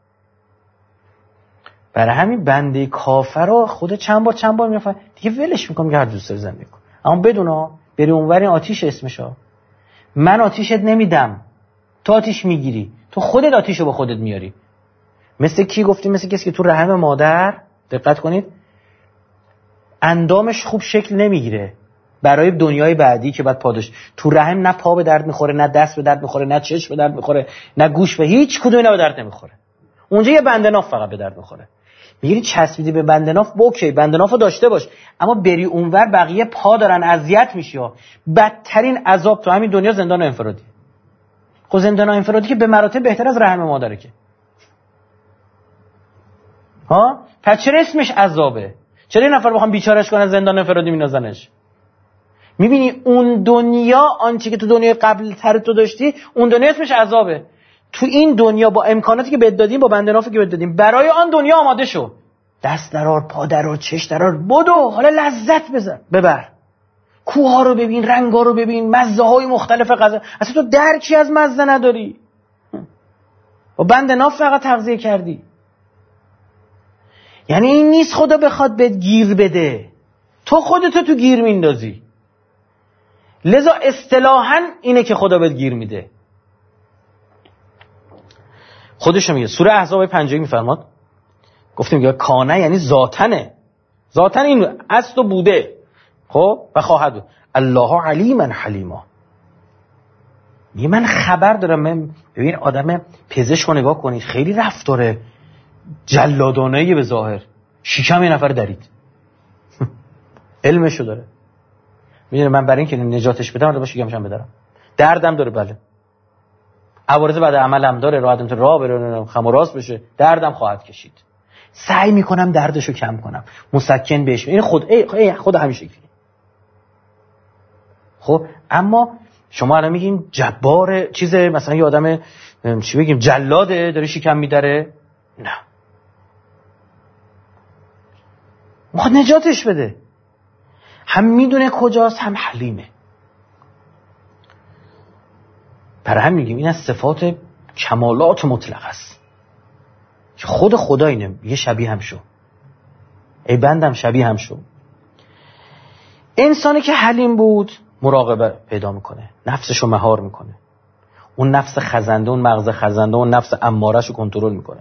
برای همین بنده کافر رو خود چند بار چند بار میفهمه دیگه ولش میکنم که هر دوست داری زندگی کن، اما بدون ها بری اونور این آتیش اسمشا. من آتیشت نمیدم، تو آتیش میگیری، تو خودت آتیشو با خودت میاری. مثل کی گفتیم؟ مثل کسی که تو رحم مادر، دقت کنید، اندامش خوب شکل نمیگیره برای دنیای بعدی که بعد پاداش. تو رحم نه پا به درد میخوره، نه دست به درد میخوره، نه چشم به درد میخوره، نه گوش، به هیچ کدوم اینا به درد نمیخوره. اونجا یه بندناف فقط به درد میخوره. میگیری چسبیدی به بندناف، اوکی بندنافو داشته باش، اما بری اونور بقیه پا دارن اذیت میشی ها. بدترین عذاب تو همین دنیا زندان انفرادی. خب زندان انفرادی که به مراتب بهتر از رحم مادره که. ها؟ پس چرا اسمش عذابه؟ چرا یه نفر بخوام بیچارهش کنن زندان انفرادی مینازنش؟ میبینی اون دنیا، آنچه که تو دنیای قبل تر تو داشتی، اون دنیا اسمش عذابه. تو این دنیا با امکاناتی که بهت دادیم، با بندنافی که بهت دادیم، برای آن دنیا آماده شو. دست درار، پا درار، چش درار، بدو، حالا لذت بزن، ببر. کوها رو ببین، رنگا رو ببین، مزه های مختلف غذا. اصلا تو درکی از مزه نداری، با بندناف فقط تغذیه کردی. یعنی این نیست خدا بخواد بهت گیر بده، تو خودتو تو گیر میندازی. لذا اصطلاحاً اینه که خدا بهت گیر میده. خودش میگه سوره احزاب پنجاه میفرماد، گفتیم که کانه یعنی ذاتنه، ذاتن این است و بوده، خب و خواهد. الله علیما حلیما، میگه من خبر دارم. من ببین آدم پزشک رو نگاه کنید، خیلی رفتاره جلادانه‌ای به ظاهر، شکم یه نفر درید علمشو داره. میدونه من برای اینکه نجاتش بدم باید شکمشم بدارم، دردم داره، بله عوارض بعد عملم داره، راه آدم تو راه بره خم و راست بشه، دردم خواهد کشید. سعی میکنم دردشو کم کنم، مسکن بهش. این خود ای خود همین شکلی. خب اما شما الان میگین جبار چیز، مثلا یه آدم چی بگیم جلاده داره شکم میداره، نه، میخواد نجاتش بده، هم میدونه کجاست هم حلیمه. برای هم میگیم این از صفات کمالات مطلق است که خود خدا اینه، یه شبیه هم شو، ای بندم شبیه هم شو. انسانی که حلیم بود مراقبه پیدا میکنه، نفسشو مهار میکنه، اون نفس خزنده، اون مغز خزنده، اون نفس امارهشو کنترل میکنه.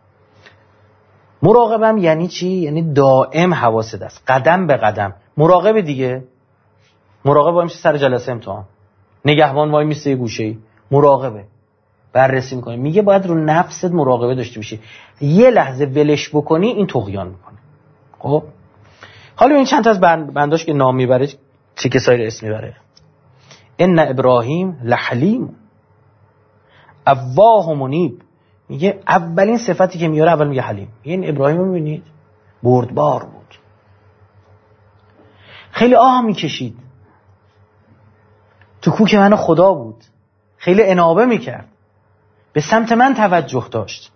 مراقبه هم یعنی چی؟ یعنی دائم حواست است، قدم به قدم مراقبه دیگه. مراقبه وای میشه سر جلسه امتحان، نگهبان وای میشه یه گوشه‌ای، مراقبه بررسی میکنه. میگه باید رو نفست مراقبه داشته باشی، یه لحظه ولش بکنی این طغیان میکنه. خب حالا این چند تا از بنداش که نام میبره چه کسایی اسم میبره. ان ابراهیم لحلیم اواه منیب، میگه اولین صفتی که میاره اول میگه حلیم. این ابراهیم رو میبینید بردبار بود، خیلی آه میکشید، تو کوک من خدا بود، خیلی انابه میکرد، به سمت من توجه داشت.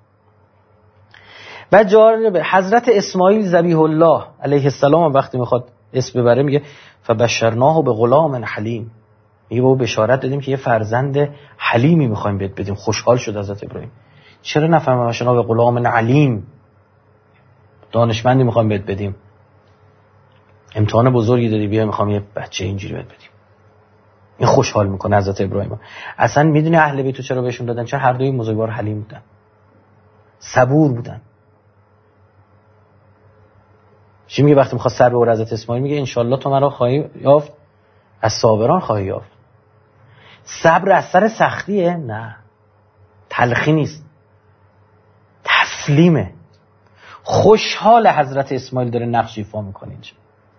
و جالب حضرت اسماعیل ذبیح الله علیه السلام وقتی میخواد اسم ببره میگه فبشرناه به غلام حلیم، میگه با بشارت دادیم که یه فرزند حلیمی میخوایم بهت بدیم. خوشحال شد حضرت ابراهیم. چرا نفهمه بشرناه به غلام علیم، دانشمندی میخوایم بهت بدیم، امتحان بزرگی دادی، بیا میخوام یه بچه اینجوری بهت بدیم. این خوشحال میکنه حضرت ابراهیم. اصلا میدونی اهل بیتو چرا بهشون دادن؟ چون هر دوی بزرگوار حلیم بودن، صبور بودن. چی میگه وقتی میخواد سر ببره حضرت اسماعیل؟ میگه انشالله تو مرا خواهی یافت از صابران خواهی یافت. صبر از سر سختیه؟ نه، تلخی نیست، تسلیمه. خوشحال حضرت اسماعیل داره نقش ایفا میکنه اینجا.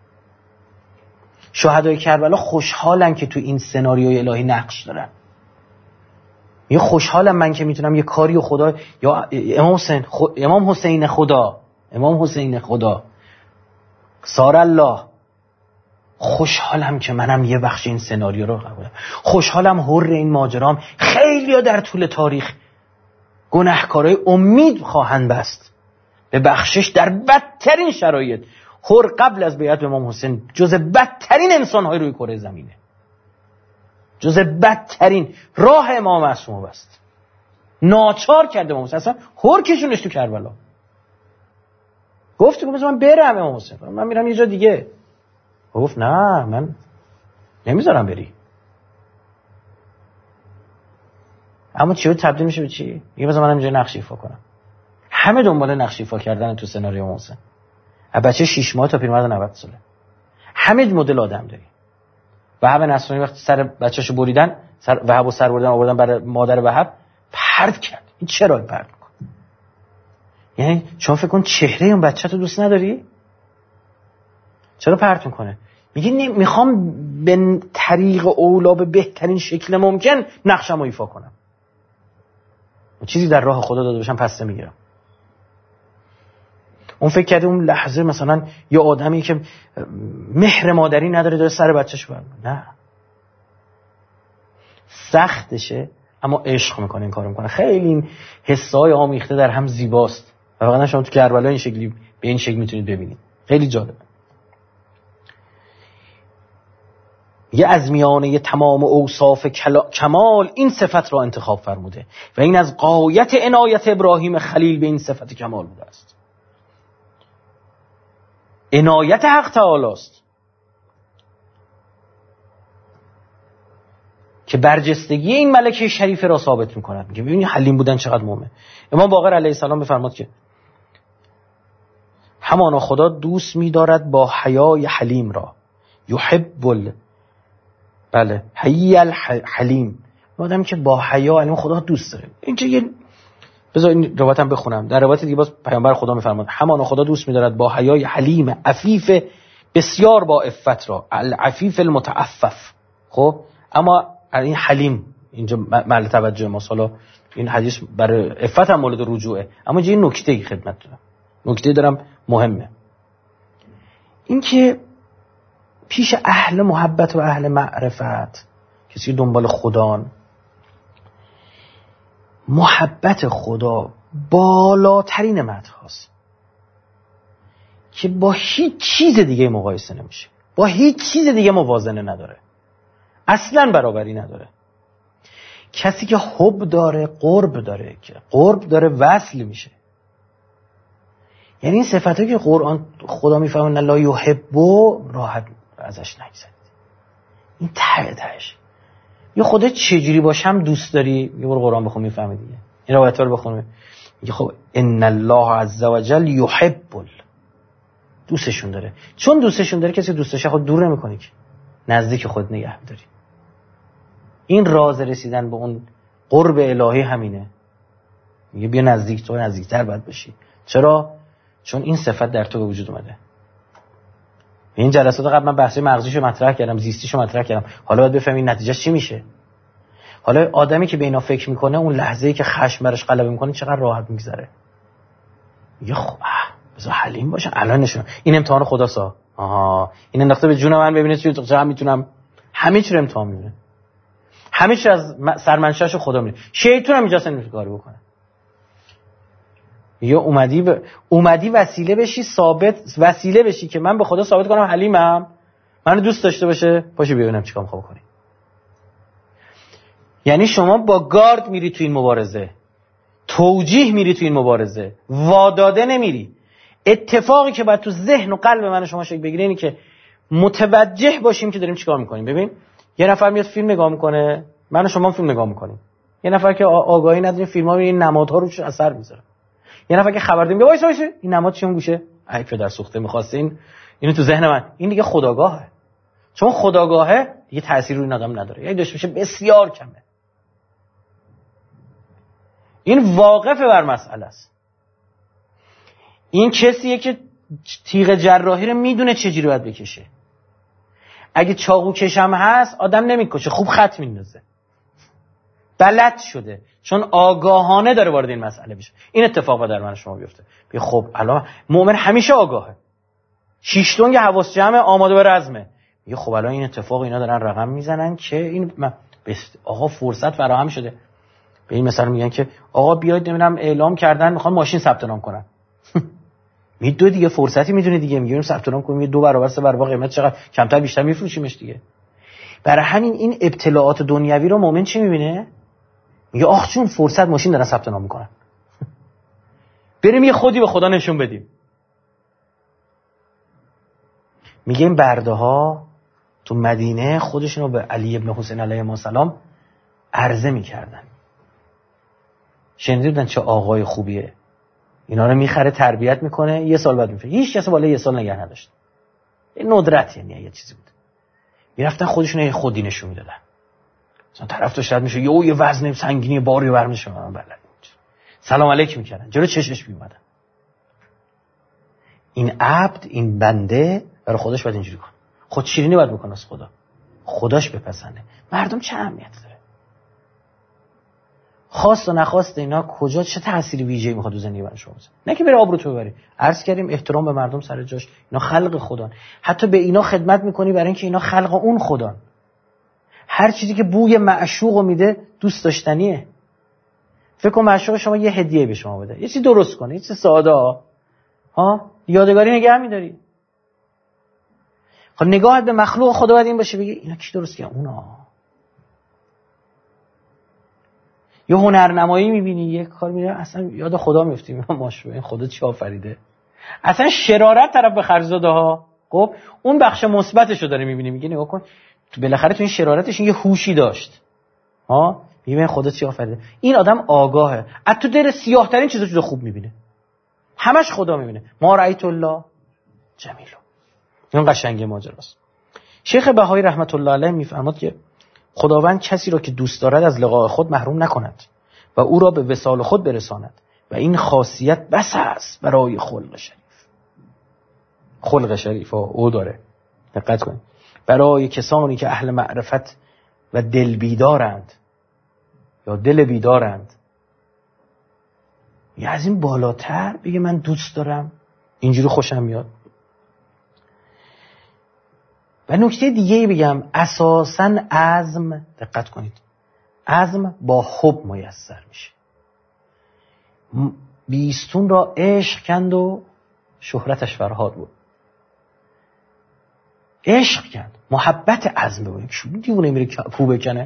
شهدای کربلا خوشحالن که تو این سناریوی الهی نقش دارن. یه خوشحالم من که میتونم یه کاری و خدا، یا امام حسین خو... امام حسین خدا امام حسین خدا سار الله، خوشحالم که منم یه بخش این سناریو رو قبولم. خوشحالم حر این ماجرام. خیلی‌ها در طول تاریخ گناهکارای امید خواهند بست به بخشش در بدترین شرایط. حر قبل از بیعت امام حسین جز بدترین انسان‌های روی کره زمینه، جز بدترین. راه امام معصوم بست، ناچار کرده امام حسین. اصلا حر کشونش تو کربلا، گفت که من برم امام حسین، من میرم یه جا دیگه. گفت نه من نمیذارم بری. اما چی تبدیل میشه به چی؟ میگه بذار منم اینجا نقش ایفا کنم. همه دنبال نقش ایفا کردن تو سناریو امام حسین، از بچه شش ماه تا پیرمرد نود ساله. همه مدل آدم داری. وهب نصرانی وقتی سر بچه‌شو بریدن، سر وهبو سر بردن آوردن برای مادر وهب، پرت کرد. این چرا پرت می‌کنه؟ یعنی شما فکر کن چهره اون بچه‌تو دوست نداری؟ چرا پرت می‌کنه؟ میگه میخوام به طریق اولا به بهترین شکل ممکن نقشمو ایفا کنم. چیزی در راه خدا داده باشم پس نمیگیرم. اون فکر کرده اون لحظه مثلا یه آدمی که مهر مادری نداره داره سر بچه‌ش برمی‌داره. نه، سختشه اما عشق میکنه این کارو میکنه. خیلی این حسای آمیخته در هم زیباست و واقعا شما تو کربلا این شکلی به این شکل میتونید ببینید. خیلی جالبه. یه از میانه تمام اوصاف کمال این صفت را انتخاب فرموده و این از غایت عنایت ابراهیم خلیل به این صفت کمال بوده است. عنایت حق تعالی است. که برجستگی این ملکه شریفه را ثابت می‌کند. میگه ببینید حلیم بودن چقدر مهمه. امام باقر علیه السلام می‌فرماد که همانا خدا دوست می‌دارد با حیای حلیم را، یحب ال بله حی الحلیم، آدمی که با حیا حلیم خدا دوست داره. اینجا یه بذار این روایت هم بخونم. در روایت دیگه باز پیامبر خدا می‌فرماد همانا خدا دوست می‌دارد با حیای حلیم عفیف بسیار با عفت را، العفیف المتعفف. خب اما این حلیم اینجا محل توجه ما، حالا این حدیث برای عفت هم مورد رجوعه، اما یه نکته خدمت دارم، نکته دارم مهمه، این که پیش اهل محبت و اهل معرفت، کسی دنبال خدان، محبت خدا بالاترین مدح هاست که با هیچ چیز دیگه مقایسه نمیشه، با هیچ چیز دیگه موازنه نداره، اصلا برابری نداره. کسی که حب داره قرب داره، که قرب داره وصل میشه. یعنی این صفتی که قرآن خدا میفهمه لا یحبو راحت ازش نگذرید. این ته تهش یا خودت چجوری باشم دوست داری، یه برو قرآن بخون میفهمی دیگه. این روایت رو بخون میگه خب ان الله عز وجل یحب، دوستشون داره. چون دوستشون داره کسی دوستش خود دور نمیکنه که نزدیک خود نگه داری. این راز رسیدن به اون قرب الهی همینه. میگه بیا نزدیک تو، نزدیکتر باید بشی. چرا؟ چون این صفت در تو به وجود اومده. این جلسات قبل من بحث مغزیشو مطرح کردم، زیستیشو مطرح کردم. حالا باید بفهمی نتیجهش چی میشه. حالا آدمی که به اینا فکر میکنه، اون لحظه‌ای که خشم برش غلبه میکنه چقدر راحت میگذره. میگه خب بذار حلیم باشم الان نشون. این امتحان خداسا. آها این انداخته به جون من، ببینید چی چقدر میتونم همه چی رو امتحان میبینه. همه چی از سرمنشأشو خدا میدونه. شیطان هم اینجاست نمیتونه کاری بکنه. یا اومدی ب... اومدی وسیله بشی، ثابت وسیله بشی که من به خدا ثابت کنم حلیمم، منو دوست داشته باشه، پاشو ببینم چیکار میخوام بکنی. یعنی شما با گارد میری تو این مبارزه، توجیه میری تو این مبارزه، واداده نمیری. اتفاقی که باید تو ذهن و قلب من و شما شکل بگیره اینه که متوجه باشیم که داریم چیکار میکنیم. ببین یه نفر میاد فیلم نگاه میکنه، من و شما فیلم نگاه میکنیم. یه نفر که آگاهی نداره فیلم‌ها این نمادها رو چه اثر میذاره. یه نفر که خبر داره وایس وایس این نماد چی اون گوشه؟ ای پدر سوخته می‌خواسته این اینو تو ذهن من. این دیگه خودآگاهه. چون خودآگاهه دیگه تأثیر روی این آدم نداره. یعنی داشته باشه بسیار کمه. این واقفه بر مسئله است. این کسیه که تیغ جراحی رو میدونه چجوری باید بکشه. اگه چاقو کشم هست آدم نمیکشه، خوب خط میندازه. بلد شده، چون آگاهانه داره وارد این مسئله بشه. این اتفاق در من شما بیفته. بگه خب الان مؤمن همیشه آگاهه، شش تونگ حواس جمع، آماده به رزمه. میگه خب الان این اتفاق اینا دارن رقم میزنن که این بست... آقا فرصت فراهم شده. به این مثلا میگن که آقا بیاید نمیدونم اعلام کردن میخوان ماشین ثبت نام کنن. میدو دیگه فرصتی میدونه دیگه، میگیم ثبت نام کنیم دو برابر سه برابر قیمت چقدر کمتر بیشتر میفروشیمش دیگه. برای همین این ابتلاعات دنیوی رو مؤمن چی میبینه؟ میگه آخ چون فرصت ماشین دارن ثبت نام میکنن، بریم یه خودی به خدا نشون بدیم. میگه این برده ها تو مدینه خودشونو به علی ابن حسین علیه السلام عرضه میکردن. شنیدن چه آقای خوبیه، اینا رو میخره تربیت میکنه، یه سال بعد میفره. هیچ کس بالای یه سال نگه نداشت. این ندرت یعنی یه چیزی بود. میرفتن خودشون یه خودی نشون میدادن. مثلا طرف تو شاید میشه یه یه وزن سنگینی باری برمی شما بلد سلام علیک میکردن، جلو چشمش میومدن. این عبد، این بنده برای خودش باید اینجوری کنه. خود شیرینی باید بکنه از خدا، خداش بپسنده. مردم چه اهمیت داره؟ خواست و نخواست اینا کجا چه تأثیری ویژه‌ای میخواد تو زندگی من شما بزنه؟ نه که بره آبرو تو ببری. عرض کردیم احترام به مردم سر جاش. اینا خلق خدان. حتی به اینا خدمت میکنی برای اینکه اینا خلق اون خدان. هر چیزی که بوی معشوقو میده دوست داشتنیه. فکر کن معشوق شما یه هدیه به شما بده، یه چیز درست کنه، یه چیز ساده ها ها یادگاری نگه می‌داری. خب نگاهت به مخلوق خدا باید این باشه، بگی اینا کی درست کرد؟ اونا. یه هنرنمایی می‌بینی، یه کار می‌بینی اصلا یاد خدا می‌افتی، ماشاءالله این خدا چی آفریده. اصلا شرارت طرف به خرج داده ها. خب اون بخش مثبتشو داره می‌بینی، میگه نگاه کن تو بالاخره تو این شرارتش این یه هوشی داشت. ها میگه خدا چی آفریده. این آدم آگاهه، از تو در سیاه ترین چیزا چیزا خوب میبینه، همش خدا میبینه. ما رأیت الله جمیلا. این قشنگه ماجراست. شیخ بهایی رحمت الله علیه میفرماد که خداوند کسی را که دوست دارد از لقاء خود محروم نکند و او را به وصال خود برساند و این خاصیت بس است برای خلق شریف. خلق شریف او داره، دقت کنید، برای کسانی که اهل معرفت و دل بیدارند یا دل بیدارند. یا از این بالاتر بگه من دوست دارم، اینجوری خوشم میاد. و نکته دیگه بگم، اساساً عزم، دقت کنید، عزم با حب میسر میشه. بیستون را عشق کند و شهرتش فرهاد بود. عشق کند، محبت عزم بود. شو دیوونه میره پو بکنه.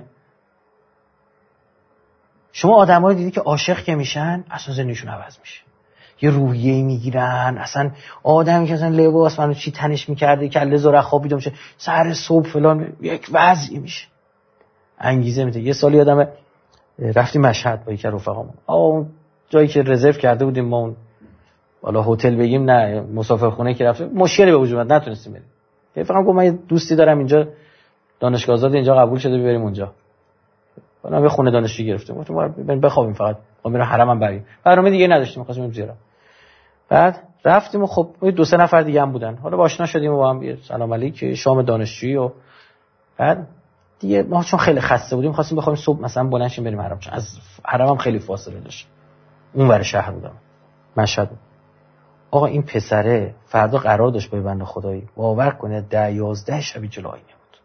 شما آدمایی دیدی که عاشق که میشن اصلا زندگیشون عوض میشه، یه روحیه‌ای میگیرن، اصلا آدمی که اصلا لباس منو چی تنش میکرده کله زرق خوابیده میشه سر صبح فلان، یک وضعی میشه، انگیزه میده. یه سالی آدم رفتیم مشهد با یک رفقامون، آ جایی که رزرو کرده بودیم ما، اون والا هتل بگیم نه مسافرخونه که رفتیم، مشکلی به وجود اومد نتونستیم بریم. رفقام گفت من یه دوستی دارم اینجا دانشگاه آزاد اینجا قبول شده بریم اونجا. حالا به خونه دانشجویی گرفتیم، گفتم بریم بخوابیم، فقط ما میرم حرمم بریم. برنامه دیگه نداشتیم، می‌خواستیم زیارت. بعد رفتیم و خب دو سه نفر دیگه هم بودن، حالا آشنا شدیم و با هم یه سلام علیک شام دانشجویی و بعد دیگه ما چون خیلی خسته بودیم خواستیم بخوابیم، صبح مثلا بلند شیم بریم حرم، چون از حرمم خیلی فاصله داشت، اون ور شهر بودم مشهد. آقا این پسره فردا قرار داشت با بنده خدایی، باور کنید ده یازده شب جلوی بود.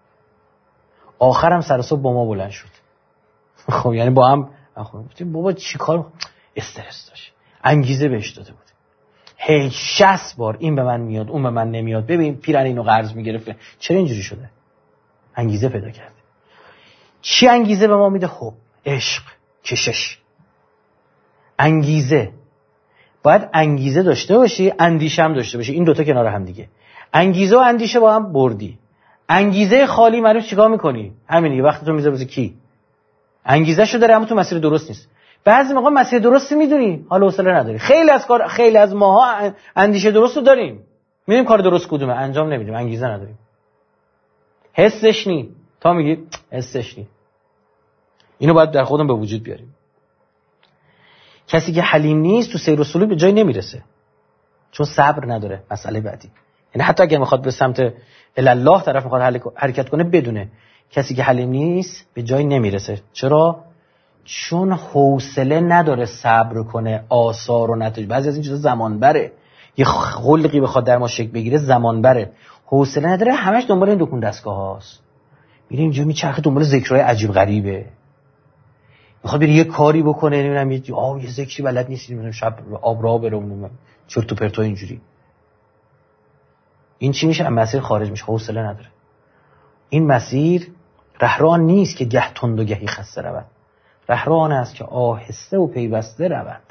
آخرم سر صبح با ما بلند شد. خب یعنی با هم گفتیم بابا چیکار، استرس داشت، انگیزه بهش داده بود. هی شصت بار این به من میاد اون به من نمیاد، ببین پیرن اینو قرض میگرفته، چرا اینجوری شده؟ انگیزه پیدا کرده. چی انگیزه به ما میده؟ خب عشق، کشش. انگیزه باید انگیزه داشته باشی، اندیشه هم داشته باشی، این دوتا کنار هم دیگه. انگیزه و اندیشه با هم بردی. انگیزه خالی معلوم چیکار میکنی؟ همین دیگه، وقتی تو میذاری واسه کی؟ انگیزه‌شو داره اما تو مسیر درست نیست. بعضی موقع مسیر درستی میدونی حالا حوصله نداری. خیلی از کار خیلی از ماها اندیشه درستو داریم، میدونیم کار درست کدومه، انجام نمیدیم، انگیزه نداریم. حسش نی، تا میگی حسش نی. اینو باید در خودمون به وجود بیاریم. کسی که حلیم نیست تو سیر و سلوک به جای نمیرسه، چون صبر نداره. مسئله بعدی، یعنی حتی اگه میخواد به سمت الله طرف میخواد حرکت کنه، بدونه کسی که حلیم نیست به جای نمیرسه. چرا؟ چون حوصله نداره صبر کنه، آثار و نتایج. بعضی از این چیزا زمان بره. یه خلقی بخواد در ما شکل بگیره زمان بره. حوصله نداره، همش دنبال این دکون دستگاه هاست. میره اینجا میچرخه دنبال ذکرای عجیب غریبه. میخواد بره یه کاری بکنه، نمیدونم یه آه یه ذکری بلد نیست، نمیدونم شب آب راه بره اونم چرت و پرتا اینجوری. این چی میشه؟ مسیر خارج میشه، حوصله نداره. این مسیر رهران نیست که گه تند و گهی خسته رود. رهران است که آهسته و پیوسته رود.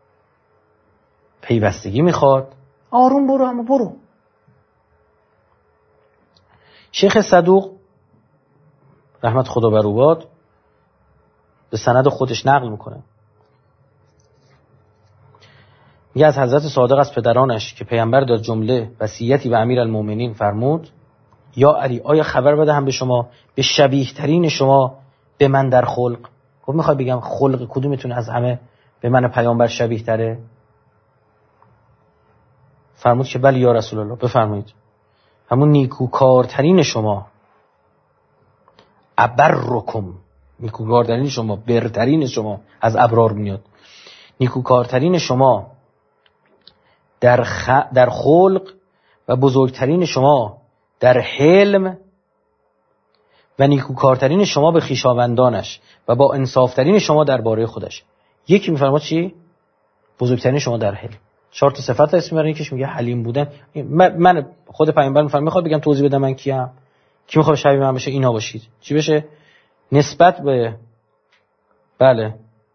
پیوستگی میخواد، آروم برو اما برو. شیخ صدوق رحمت خدا بر او باد به سند خودش نقل میکنه، میگه از حضرت صادق از پدرانش که پیامبر داد جمله وصیتی به امیرالمومنین فرمود: یا علی، آیا خبر بدهم به شما به شبیه ترین شما به من در خلق؟ خب میخوای بگم خلق کدومتون از همه به من پیامبر شبیه تره؟ فرمود که بله یا رسول الله، بفرمایید. همون نیکوکارترین شما، ابرکم، نیکوکارترین شما، برترین شما، از ابرار میاد. نیکوکارترین شما در خ... در خلق و بزرگترین شما در حلم و نیکوکارترین شما به خویشاوندانش و با انصافترین شما درباره خودش. یکی میفرماد چی؟ بزرگترین شما در حلم. چهار تا صفت اسم میاره، یکیش میگه حلیم بودن. من خود پیامبر میفرماد، میخواد بگم توضیح بدم من کیم؟ کی میخواد شبیه من بشه؟ اینا باشید. چی بشه؟ نسبت به بله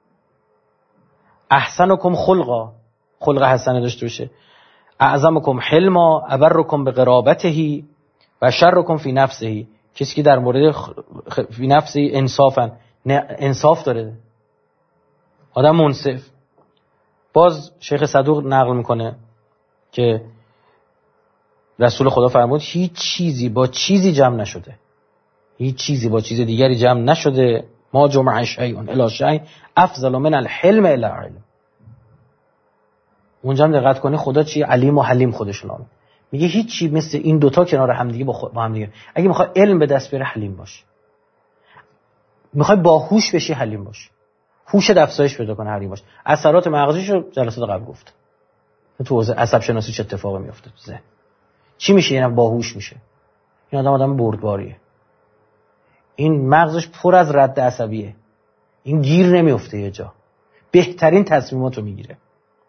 احسنکم خلقا، خلق حسنه داشته باشه. اعظمکم حلما، ابرکم به قرابته و شرکم فی نفسه، کسی که در مورد فی نفسه انصافن، انصاف داره، آدم منصف. باز شیخ صدوق نقل میکنه که رسول خدا فرمود هیچ چیزی با چیزی جمع نشده، هیچ چیزی با چیز دیگری جمع نشده، ما جمع شیء الی شیء افضل من الحلم الی علم. اونجا هم دقت کنی خدا چی علیم و حلیم خودش نام میگه، هیچ چی مثل این دوتا کنار هم دیگه با, خود با هم دیگه. اگه میخوای علم به دست بیاره حلیم باش، میخوای باهوش بشی حلیم باش، هوش افزایش پیدا کنه حلیم باش. اثرات مغزیشو جلسات قبل گفت، تو حوزه عصب شناسی چه اتفاقی میفته تو ذهن، چی میشه یعنی باهوش میشه. این آدم آدم بردباریه، این مغزش پر از رد عصبیه، این گیر نمیفته یه جا، بهترین تصمیماتو میگیره.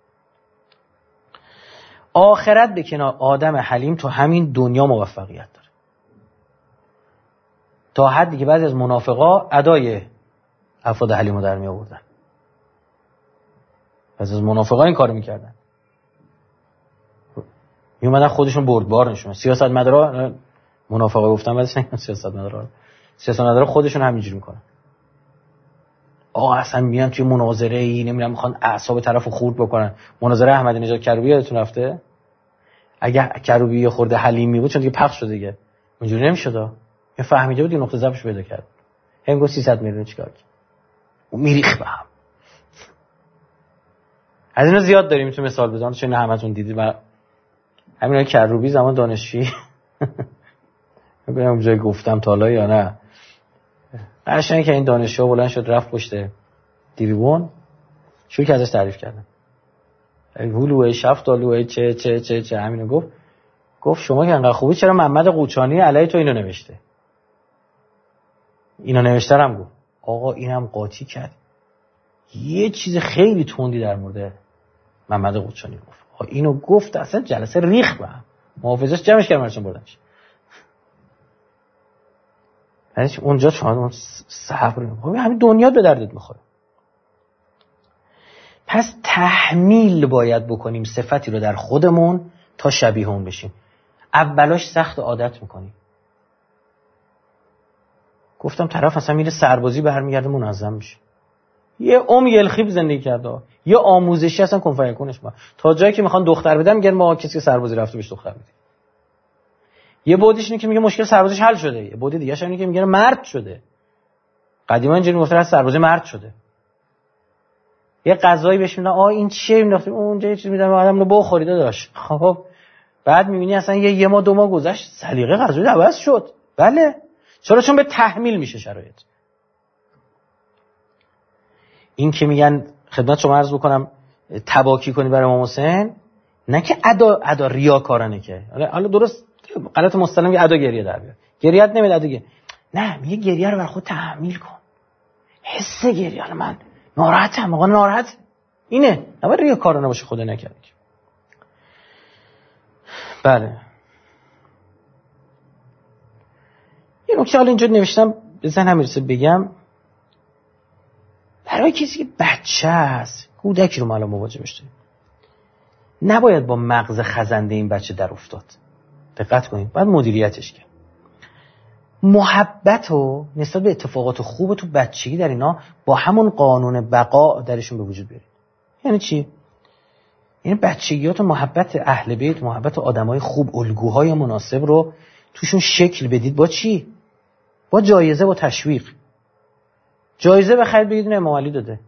آخرت به کنار، آدم حلیم تو همین دنیا موفقیت داره، تا حدی که بعضی از منافقا ادای افراد حلیمو در می آوردن. بعضی از منافقا این کارو میکردن، می اومدن خودشون بردبار نشون. سیاستمدارا منافقا گفتن، بعدش نمیگن سیاستمدارا، سیاستمدارا خودشون همینجوری میکنن. آقا اصلا میان توی مناظره ای نمیدونم میخوان اعصاب طرفو خورد بکنن. مناظره احمدی نژاد کروبی یادتون رفته؟ اگه کروبی خورده حلیمی بود چون دیگه پخش شده دیگه اونجوری نمیشد. یه فهمیده بود، یه نقطه ضعفش پیدا کرد. هم گفت سیصد میلیون چیکار کرد؟ اون میریخ به هم. از اینا زیاد داریم تو مثال بزنم چون همتون دیدید. و همین کروبی زمان دانشجویی ببینم جای گفتم تا حالا یا نه، قشنگ که این دانشجو بلند شد رفت پشت دیوون شروع کرد ازش تعریف کردن. هلوه شفتالوه چه چه چه چه همینو گفت. گفت شما که انقدر خوبی چرا محمد قوچانی علیه تو اینو نوشته؟ اینو نوشته هم گفت. آقا اینم قاطی کرد، یه چیز خیلی تندی در مورد محمد قوچانی گفت. آقا اینو گفت اصلا جلسه ریخت به هم، محافظش جمعش کردن مرچن بردنش. یعنی اونجا شما صبر نمی‌کنی، همین دنیا به دردت میخوره. پس تحمیل باید بکنیم صفتی رو در خودمون تا شبیه اون بشیم. اولاش سخت عادت میکنیم. گفتم طرف اصلا میره سربازی برمیگرده منظم میشه، یه عمر یلخیب زندگی کرده، یه آموزشی اصلا کن فیکونش با تا جایی که میخوان دختر بدن میگن ما کسی که سربازی رفته بهش دختر میدیم. یه بودیش اینه که میگه مشکل سربازیش حل شده، یه بودی دیگه اینه که میگه مرد شده. قدیما اینجوری گفتن از سربازی مرد شده. یه غذایی بهش میدن، آ این چیه مینداختیم اونجا یه چیز میدن آدم رو بخوریده داشت. خب بعد میبینی اصلا یه یه ماه دو ماه گذشت سلیقه غذایی عوض شد. بله چرا؟ چون به تحمیل میشه شرایط. این که میگن خدمت شما عرض بکنم تباکی کنی برای امام حسین، نه که ادا ادا ریاکارانه که حالا درست غلط مستلم که ادا گریه در بیاد، گریت نمیاد ادا گریه، نه میگه گریه رو بر خود تحمیل کن، حس گریه. حالا من ناراحتم، آقا ناراحت اینه، نباید ریاکارانه باشه، خدا نکرده. بله یه نکته حالا اینجا نوشتم به ذهنم میرسه بگم. برای کسی که بچه است، کودکی رو ما الان مواجهش داریم، نباید با مغز خزنده این بچه در افتاد. دقت کنید، باید مدیریتش کرد. محبت و نسبت به اتفاقات خوب تو بچگی در اینا با همون قانون بقا درشون به وجود بیارید. یعنی چی؟ یعنی بچگیات و محبت اهل بیت، محبت آدمای خوب، الگوهای مناسب رو توشون شکل بدید. با چی؟ با جایزه، با تشویق. جایزه بخرید بگید نه امام علی داده.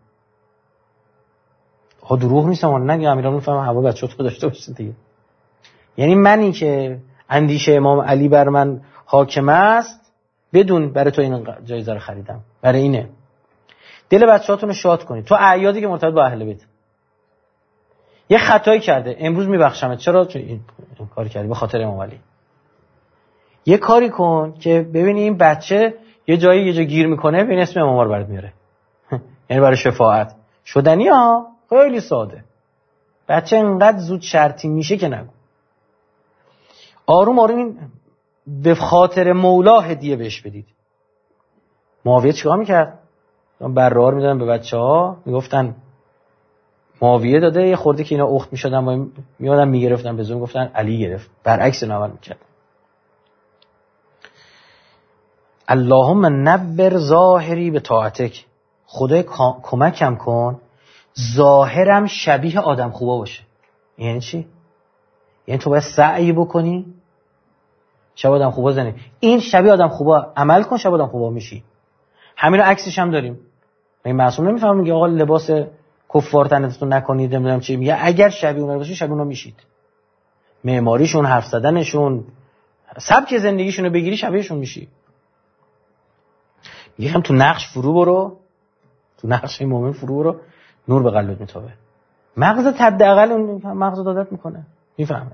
ها دروغ نیستم، نگه امیران میفهمم هوا بچه‌ها تو داشته باشید دیگه. یعنی منی که اندیشه امام علی بر من حاکم است، بدون برای تو این جایزه رو خریدم. برای اینه دل بچه‌هاتون رو شاد کنید. تو اعیادی که مرتبط با اهل بیت یه خطایی کرده امروز میبخشمت، چرا؟ چون این کاری کردی به خاطر امام علی. یه کاری کن که ببینی این بچه یه جایی یه جا گیر میکنه، ببین اسم امام رو برات میاره. یعنی برای شفاعت شدنی ها. خیلی ساده. بچه انقدر زود شرطی میشه که نگو. آروم آروم این به خاطر مولا هدیه بهش بدید. معاویه چیکار میکرد؟ برار میدادن به بچه ها، میگفتن معاویه داده، یه خورده که اینا اخت میشدن و میادن میگرفتن به زور، گفتن علی گرفت. برعکس نوال میکرد. اللهم نور ظاهری به طاعتک، خدای کمکم کن ظاهرم شبیه آدم خوبا باشه. یعنی چی؟ یعنی تو باید سعی بکنی شبیه آدم خوبا زنی، این شبیه آدم خوبا عمل کن، شبیه آدم خوبا میشی. همین رو عکسش هم داریم. این معصوم نمیفهمه میگه آقا لباس کفار تنتون نکنید، نمیدونم چی، میگه اگر شبیه اونها باشید شبیه اونها میشید. معماریشون، حرف زدنشون، سبک زندگیشون رو بگیری شبیهشون میشی. میگه هم تو نقش فرو برو، تو نقش مومن فرو برو، نور به قلبت میتابه. مغزت حداقل اون مغزت عادت میکنه، میفهمه.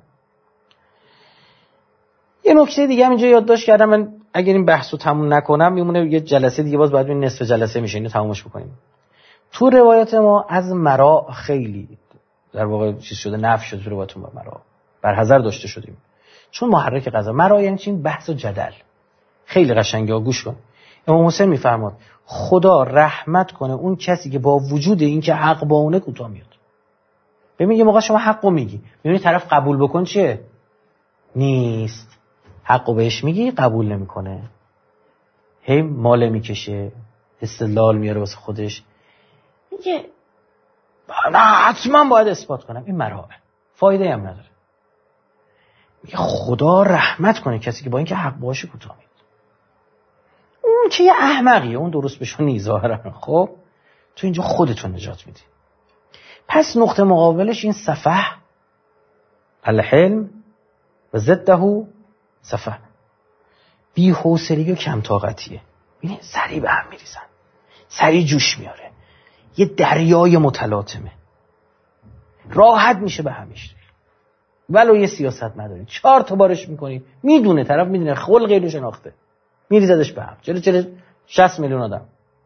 یه نکته دیگه هم اینجا یادداشت کردم، من اگر این بحثو تموم نکنم میمونه یه جلسه دیگه، باز باید این نصف جلسه میشه اینو تمومش بکنیم. تو روایات ما از مرا خیلی در واقع چیز شده، نفی شده تو روایات ما، مرا برحذر داشته شدیم چون محرک غضب. مرا یعنی چی؟ بحث و جدل. خیلی قشنگه، گوش کن. امام حسین میفرماد خدا رحمت کنه اون کسی که با وجود این که حق با اونه کوتاه میاد. ببین یه موقع شما حقو میگی، میبینی طرف قبول بکن چیه؟ نیست. حقو بهش میگی قبول نمیکنه، هی ماله میکشه، استدلال میاره واسه خودش، میگه نه حتما باید اثبات کنم. این مراه فایده هم نداره. میگه خدا رحمت کنه کسی که با این که حق باشه کوتاه میاد. اون که یه احمقیه، اون درست بهشون نیست ظاهرا. خب تو اینجا خودتون نجات میدی. پس نقطه مقابلش این سفه، الحلم و ضده سفه، بی حوصلگی و کم طاقتیه. ببین سریع به هم میریزن، سریع جوش میاره، یه دریای متلاطمه، راحت میشه به همیشه. ولو یه سیاست نداری، چهار تا بارش میکنی، میدونه طرف، میدونه خلق اینو شناخته، میریزدش به هم. چرا چرا شصت میلیون آدم.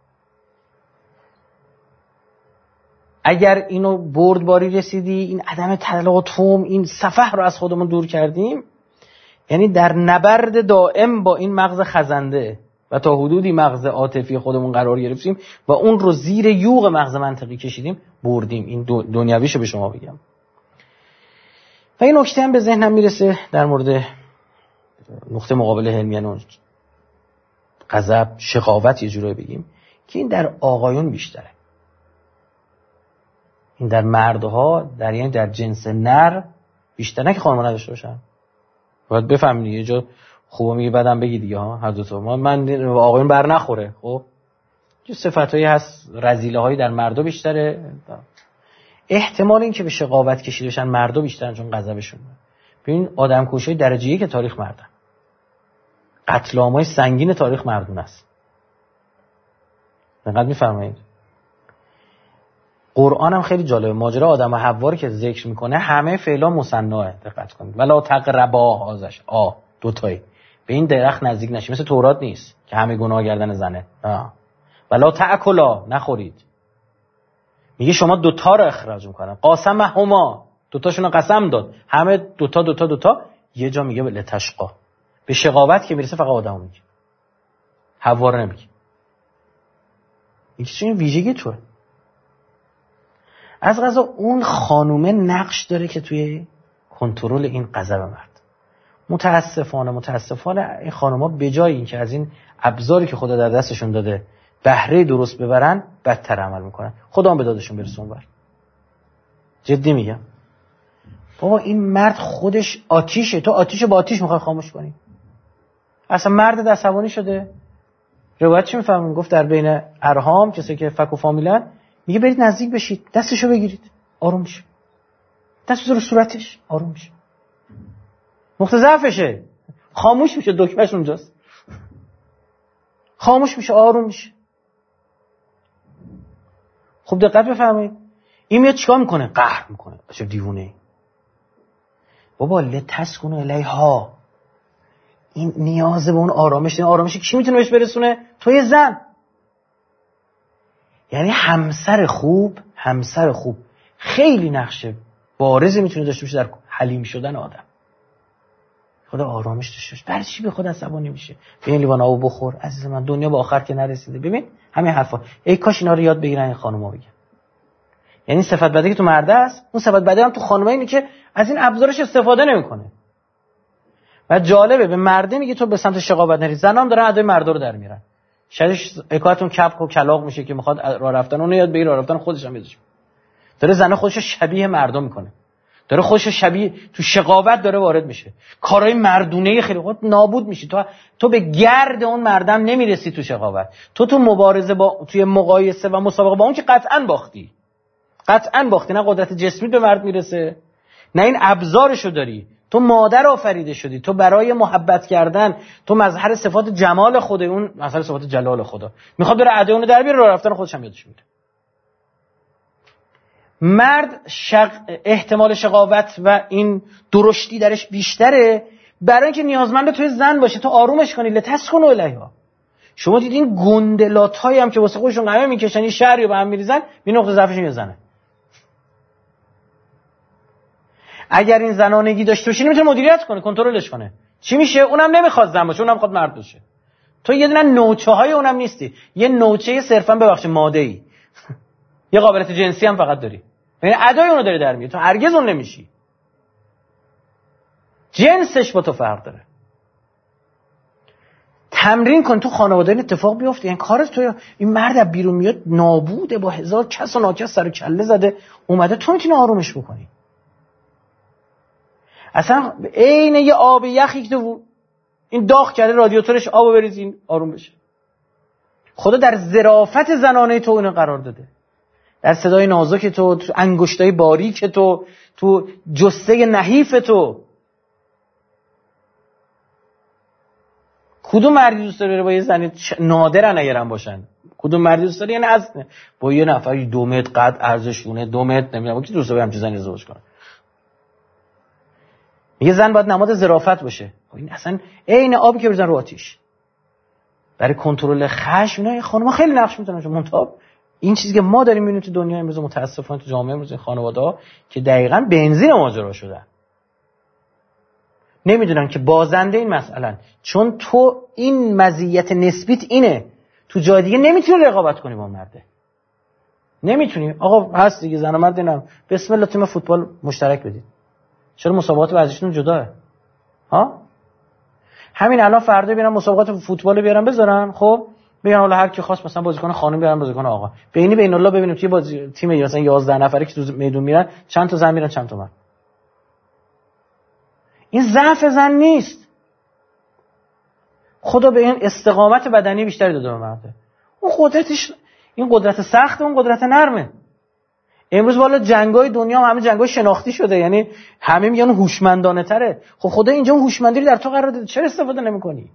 اگر اینو بردباری رسیدی، این عدم تلاطم، این سفه رو از خودمون دور کردیم، یعنی در نبرد دائم با این مغز خزنده و تا حدودی مغز عاطفی خودمون قرار گرفتیم و اون رو زیر یوغ مغز منطقی کشیدیم، بردیم. این دنیویشو به شما بگم. و این نکته هم به ذهنم میرسه در مورد نقطه مقابل حلمیان، غضب، شقاوت یه جورایی بگیم، که این در آقایون بیشتره. این در مردها، در یعنی در جنس نر بیشتر، نه که خانم‌ها نداشته باشن. باید بفهمید یه جا خوبه میگه بعدم بگی دیگه ها، هر دو تا ما من آقایون بر نخوره. خب چه صفاتایی هست، رذیله‌هایی در مردا بیشتره. احتمال این که به شقاوت کشیده بشن مردا بیشترن چون غضبشون. ببین آدمکشی درجه یک تاریخ مردن، قتل عامای سنگین تاریخ مردون است. دقت می‌فرمایید. قرآن هم خیلی جالبه، ماجرا آدم و حوا رو که ذکر میکنه همه فعلا مثناه. دقت کنید. ولا تقربا هذاش آ دو تایی، به این درخت نزدیک نشید. مثل تورات نیست که همه گناه گردن زنه. آه. ولا تاکلا نخورید. میگه شما دو تا رو اخراج میکنن. قاسم هما، دو تاشون رو قسم داد، همه دو تا دو تا دو تا. یه جا میگه لتشقا، به شقاوت که میرسه فقط آدمو میگه، حوا رو نمیگه. این چه ویژگی توه. از قضا اون خانومه نقش داره که توی کنترل این غضب مرد. متاسفانه متاسفانه این خانوما به جای این که از این ابزاری که خدا در دستشون داده بهره درست ببرن، بدتر عمل میکنن. خدا هم به دادشون برسه اونور. جدی میگم. بابا این مرد خودش آتیشه، تو آتیشو با آتیش میخوای خاموش کنی. اصلا مرد عصبانی شده. روایت چی میفهمون؟ گفت در بین ارحام، کسی که فک و فامیلن، میگه برید نزدیک بشید، دستشو بگیرید، آروم میشه. دستو رو صورتش، آروم میشه. نقطه ضعفشه، خاموش میشه، دکمهش اونجاست. خاموش میشه، آروم میشه. خب دقت بفرمایید. این میاد چیکار میکنه؟ قهر میکنه. چه دیوونه ای. بابا لتسکنوا الیها، این نیاز به اون آرامش. این آرامش کی میتونه بهش برسونه؟ توی زن. یعنی همسر خوب، همسر خوب خیلی نقشه بارزی میتونه داشته باشه در حلیم شدن آدم. خدا آرامش داشته باشه. برای چی به خود عصبانی میشه؟ به این لیوان آب بخور عزیز من، دنیا به آخر که نرسیده. ببین همین حرفا، ای کاش اینا رو یاد بگیرن این خانوما بگن. یعنی صفت بده که تو مرده است، اون صفت بده هم تو خانومه اینه که از این ابزارش استفاده نمیکنه. و جالبه به مرده میگه تو به سمت شقاوت نری. زنا هم دارن ادای مردا رو در میارن. شاید حکایتون کپک و کلاغ میشه که میخواد راه رفتن اون یاد بگیره، راه رفتن خودش هم یادش. داره زنا خودش شبیه مردم میکنه. داره خودش شبیه تو شقاوت داره وارد میشه. کارهای مردونه خیلی خود نابود میشی. تو تو به گرد اون مردم نمیرسی تو شقاوت. تو تو مبارزه با توی مقایسه و مسابقه با اون که قطعاً باختی. قطعاً باختی. نه قدرت جسمی به مرد میرسه، نه این ابزارشو داری. تو مادر آفریده شدی، تو برای محبت کردن، تو مظهر صفات جمال خود اون، مظهر صفات جلال خدا. میخواد بره اده اون در بیاره، راه رفتن خودش هم یادش میره. مرد شق... احتمال شقاوت و این درشتی درش بیشتره، برای اینکه نیازمند توی زن باشه، تو آرومش کنی. لتسکن الیها. شما دیدین گندلاتایی هم که واسه خودشون قهوه میکشن، این شهری رو به هم میریزن، این نقطه ضعفشون یه زنه. اگر این زنانگی داشته باشه نمیتونه مدیریت کنه، کنترلش کنه. چی میشه؟ اونم نمیخواد زن باشه، اونم میخواد مرد باشه. تو یه دونه نوچه های اونم نیستی، یه نوچه صرفا ببخش ماده ای. یه قابلیت جنسی هم فقط داری، یعنی ادای اونو داری در میاری، تو هرگز اون نمیشی. جنسش با تو فرق داره. تمرین کن تو خانواده این اتفاق بیفته. یعنی کارت تو این مرد از بیرون میاد نابوده، با هزار کس و ناکس سر و کله زده اومده، تو میتونی آرومش بکنی. اصلا عین یه آب یخی که تو این داغ کرده رادیاتورش آبو بریزین آروم بشه. خدا در ظرافت زنانه تو اینو قرار داده، در صدای نازک تو، تو انگشتای باریک تو، تو جسته نحیف تو. کدوم مردی دوست داره با یه زنی نادرن اگرم باشن؟ کدوم مردی دوست داره؟ یعنی از با یه نفری دو متر قد ارزشونه، دو متر نمیدونم کی دوست داره همچین زنی ازدواج کنه؟ یه زن باید نماد ظرافت باشه. این اصلا عین آبی که بزن رو آتیش. برای کنترل خشم اینا خانم‌ها خیلی نقش می‌تونن. منتها این چیزی که ما داریم می‌بینیم تو دنیا امروز متأسفانه تو جامعه امروز، این خانواده‌ها که دقیقاً بنزین ماجرا شدن، نمیدونن که بازنده این مسئله، چون تو این مزیت نسبیت اینه، تو جای دیگه نمیتونی رقابت کنی با مرده. نمیتونی. آقا هست دیگه زن و مرد اینم بسم الله تیم فوتبال مشترک بدید. چرا مسابقات ورزشیتون جداه؟ ها؟ همین الان فردا بیارن مسابقات فوتبال بیارن بذارن، خب بگن حالا هر کی خواست مثلا بازیکن خانم بیارن بازیکن آقا. بینی بین الله ببینیم توی بازی تیم مثلا یازده نفره که تو میدون میرن چند تا زن میرن چند تا مرد. این ضعف زن نیست. خدا به این استقامت بدنی بیشتری داده به مرده. اون قدرتش، این قدرت سخت، اون قدرت نرمه. امروز والا جنگای دنیا همه جنگای شناختی شده، یعنی همه میگن هوشمندانه تره. خب خدا اینجا اون هوشمندی رو در تو قرار داده، چرا استفاده نمی‌کنی؟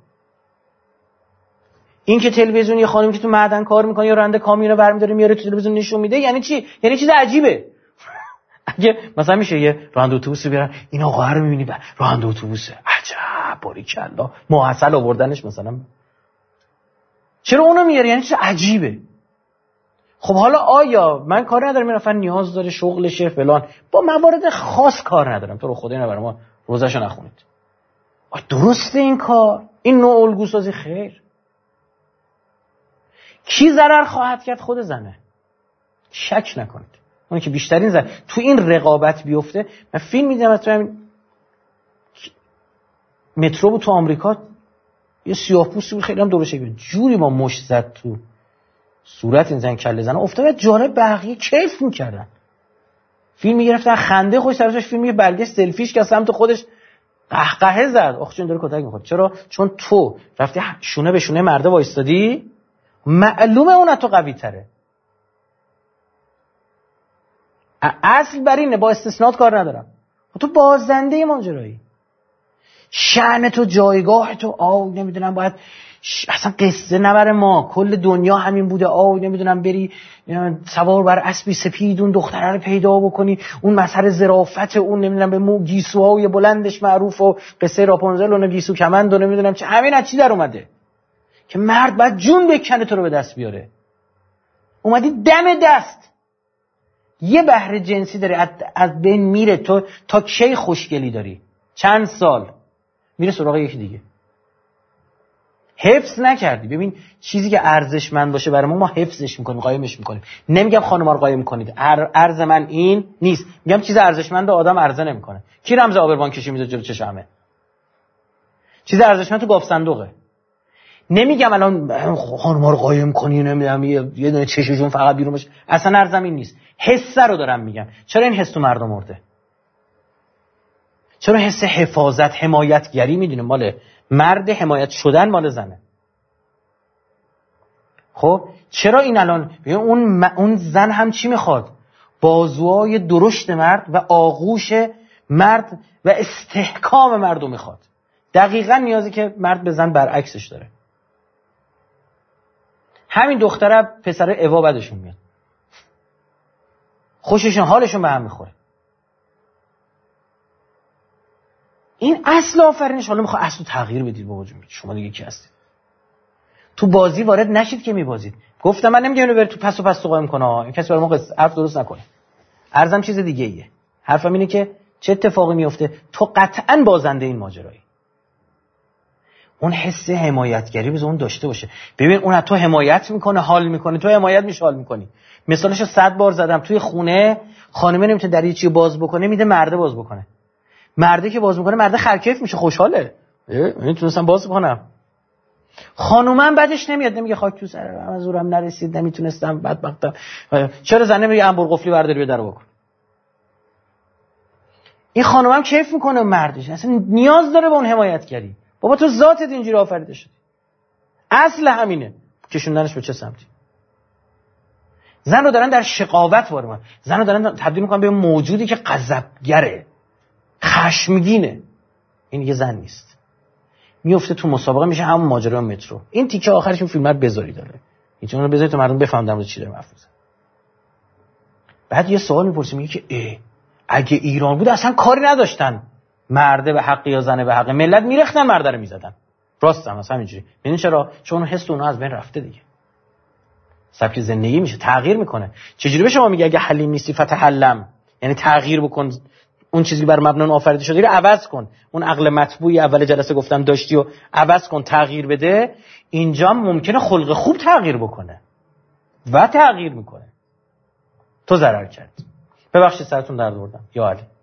این که تلویزیون یه خانمی که تو معدن کار می‌کنه یا راننده کامیون رو برمی‌داره میاره تو تلویزیون نشون میده، یعنی چی؟ یعنی چیز عجیبه. اگه مثلا میشه یه راننده اتوبوس بیارن، این آقا رو می‌بینی راننده اتوبوسه، عجب باریکلا، معسل آوردنش مثلا، چرا اونو میاری؟ یعنی چیز عجیبه. خب حالا آیا من کار ندارم، این نفر نیاز داره شغلشه فلان، با موارد خاص کار ندارم، تو رو خدا اینو برام ما روزاشو نخونید. درسته این کار، این نوع الگو سازی خیر. کی ضرر خواهد کرد؟ خود زنه، شک نکنید. اون که بیشترین زن تو این رقابت بیفته. من فیلم میدیدم تو همین مترو بود تو آمریکا، یه سیاه‌پوستی بود خیلی هم درشت جوری با مشت زد تو صورت این زن کله زن افتاد. جالب بقیه کیف میکردن، فیلم میگرفتن خنده خوش سرش، فیلم یه برگه سلفیش که سمت خودش قهقهه زد. آخ چون داره کتک میخوره. چرا؟ چون تو رفتی شونه به شونه مرده وایستادی، معلومه اون تو قوی تره. اصل بر اینه، با استثناءات کار ندارم. تو بازنده ماجرایی، شأن تو، جایگاه تو، آو نمیدونم باید ش... اصلا قصه نبره، ما کل دنیا همین بوده، آو نمیدونم بری سوار بر اسبی سپید اون دختره رو پیدا بکنی، اون مظهر ظرافت اون نمیدونم به مو گیسوهای بلندش معروف و قصه راپونزل و گیسو کمند و نمیدونم چه، همین از چی در اومده که مرد باید جون بکنه تو رو به دست بیاره. اومدی دم دست یه بهره جنسی داری از بین میره، تو تا کی خوشگلی داری؟ چند سال میره سراغ یکی دیگه. حفظ نکردی. ببین چیزی که ارزشمند باشه برای ما، ما حفظش میکنیم، قایمش میکنیم. نمیگم خانم‌ها رو قایم کنید، ارز من این نیست، میگم چیز ارزشمند آدم عرضه نمیکنه. کی رمز آبروان کشی میذاره جلو چشمه؟ چیز ارزشمند تو گاف صندوقه. نمیگم الان خانم‌ها رو قایم کنی، نمیدونم یه دونه چششون فقط بیرون باشه، اصلا ارزم این نیست. حس رو دارم میگم. چرا این حس تو مردم مرده؟ چرا حس حفاظت، حمایتگری میدونه مال مرد، حمایت شدن مال زنه؟ خب چرا این الان اون اون زن هم چی میخواد؟ بازوهای درشت مرد و آغوش مرد و استحکام مردو میخواد. دقیقاً نیازی که مرد به زن برعکسش داره. همین دختره پسر اوا بدشون میاد، خوششون حالشون به هم میخوره. این اصل آفرینش. حالا میخواد اصل تغییر بدید. بابا جون شما دیگه کی هستید؟ تو بازی وارد نشید که میبازید. گفتم من نمیگم اینو بری تو پس و پس تو قایم کنه. این کسی برای ما حرف درست نکنه. عرضم چیز دیگه ایه. حرفم اینه که چه اتفاقی میفته؟ تو قطعاً بازنده این ماجرایی. اون حس حمایتگری بز اون داشته باشه. ببین اون تو حمایت میکنه، حال میکنه، تو حمایت میشه، حال میکنی. مثالشو صد بار زدم. توی خونه خانمه نمیتونه در یه چی باز بکنه، میده مرده باز بکنه. مرده که باز میکنه، مرده خرکیف میشه، خوشحاله. من تونستم باز کنم. خانومم بعدش نمیاد، نمیگه خاک تو سرم، از زورم نرسید، نمیتونستم، بدبختم. چرا زنه میگه انبر قفلی برداری به در بکن؟ این خانومم کیف میکنه مردش، اصلا نیاز داره به اون حمایتگری. بابا تو ذاتت اینجوری آفریده شدی. اصل همینه. کشوندنش به چه سمتی؟ زن رو دارن در شقاوت وارد، زن رو دارن تبدیل میکنن به موجودی که غضبگره، خشمگینه. این یه زن نیست. میفته تو مسابقه، میشه همون ماجرا مترو. این تیکه آخرش اون فیلم رو بذاری داره. هیچ اون رو بذاری تا مردم بفهمن چی داره حرف میزنه. بعد یه سوال میپرسیم، میگه که اه اگه ایران بود اصلا کاری نداشتن، مرده به حق یا زنه به حق، ملت میرختن مرده رو میزدن. راست هم اصلا اینجوری. ببین چرا؟ چون حس اونها از بین رفته دیگه. سبک زندگی میشه تغییر میکنه. چجوری به شما میگه اگه حلیم نیستی فتحلم، یعنی تغییر بکن، اون چیزی که بر مبنا آفریده شده رو عوض کن. اون عقل مطبوعی اول جلسه گفتم داشتی و عوض کن، تغییر بده. اینجا ممکنه خلق خوب تغییر بکنه و تغییر میکنه. تو ضرر کردی. ببخشید سرتون درد آوردم یا علی.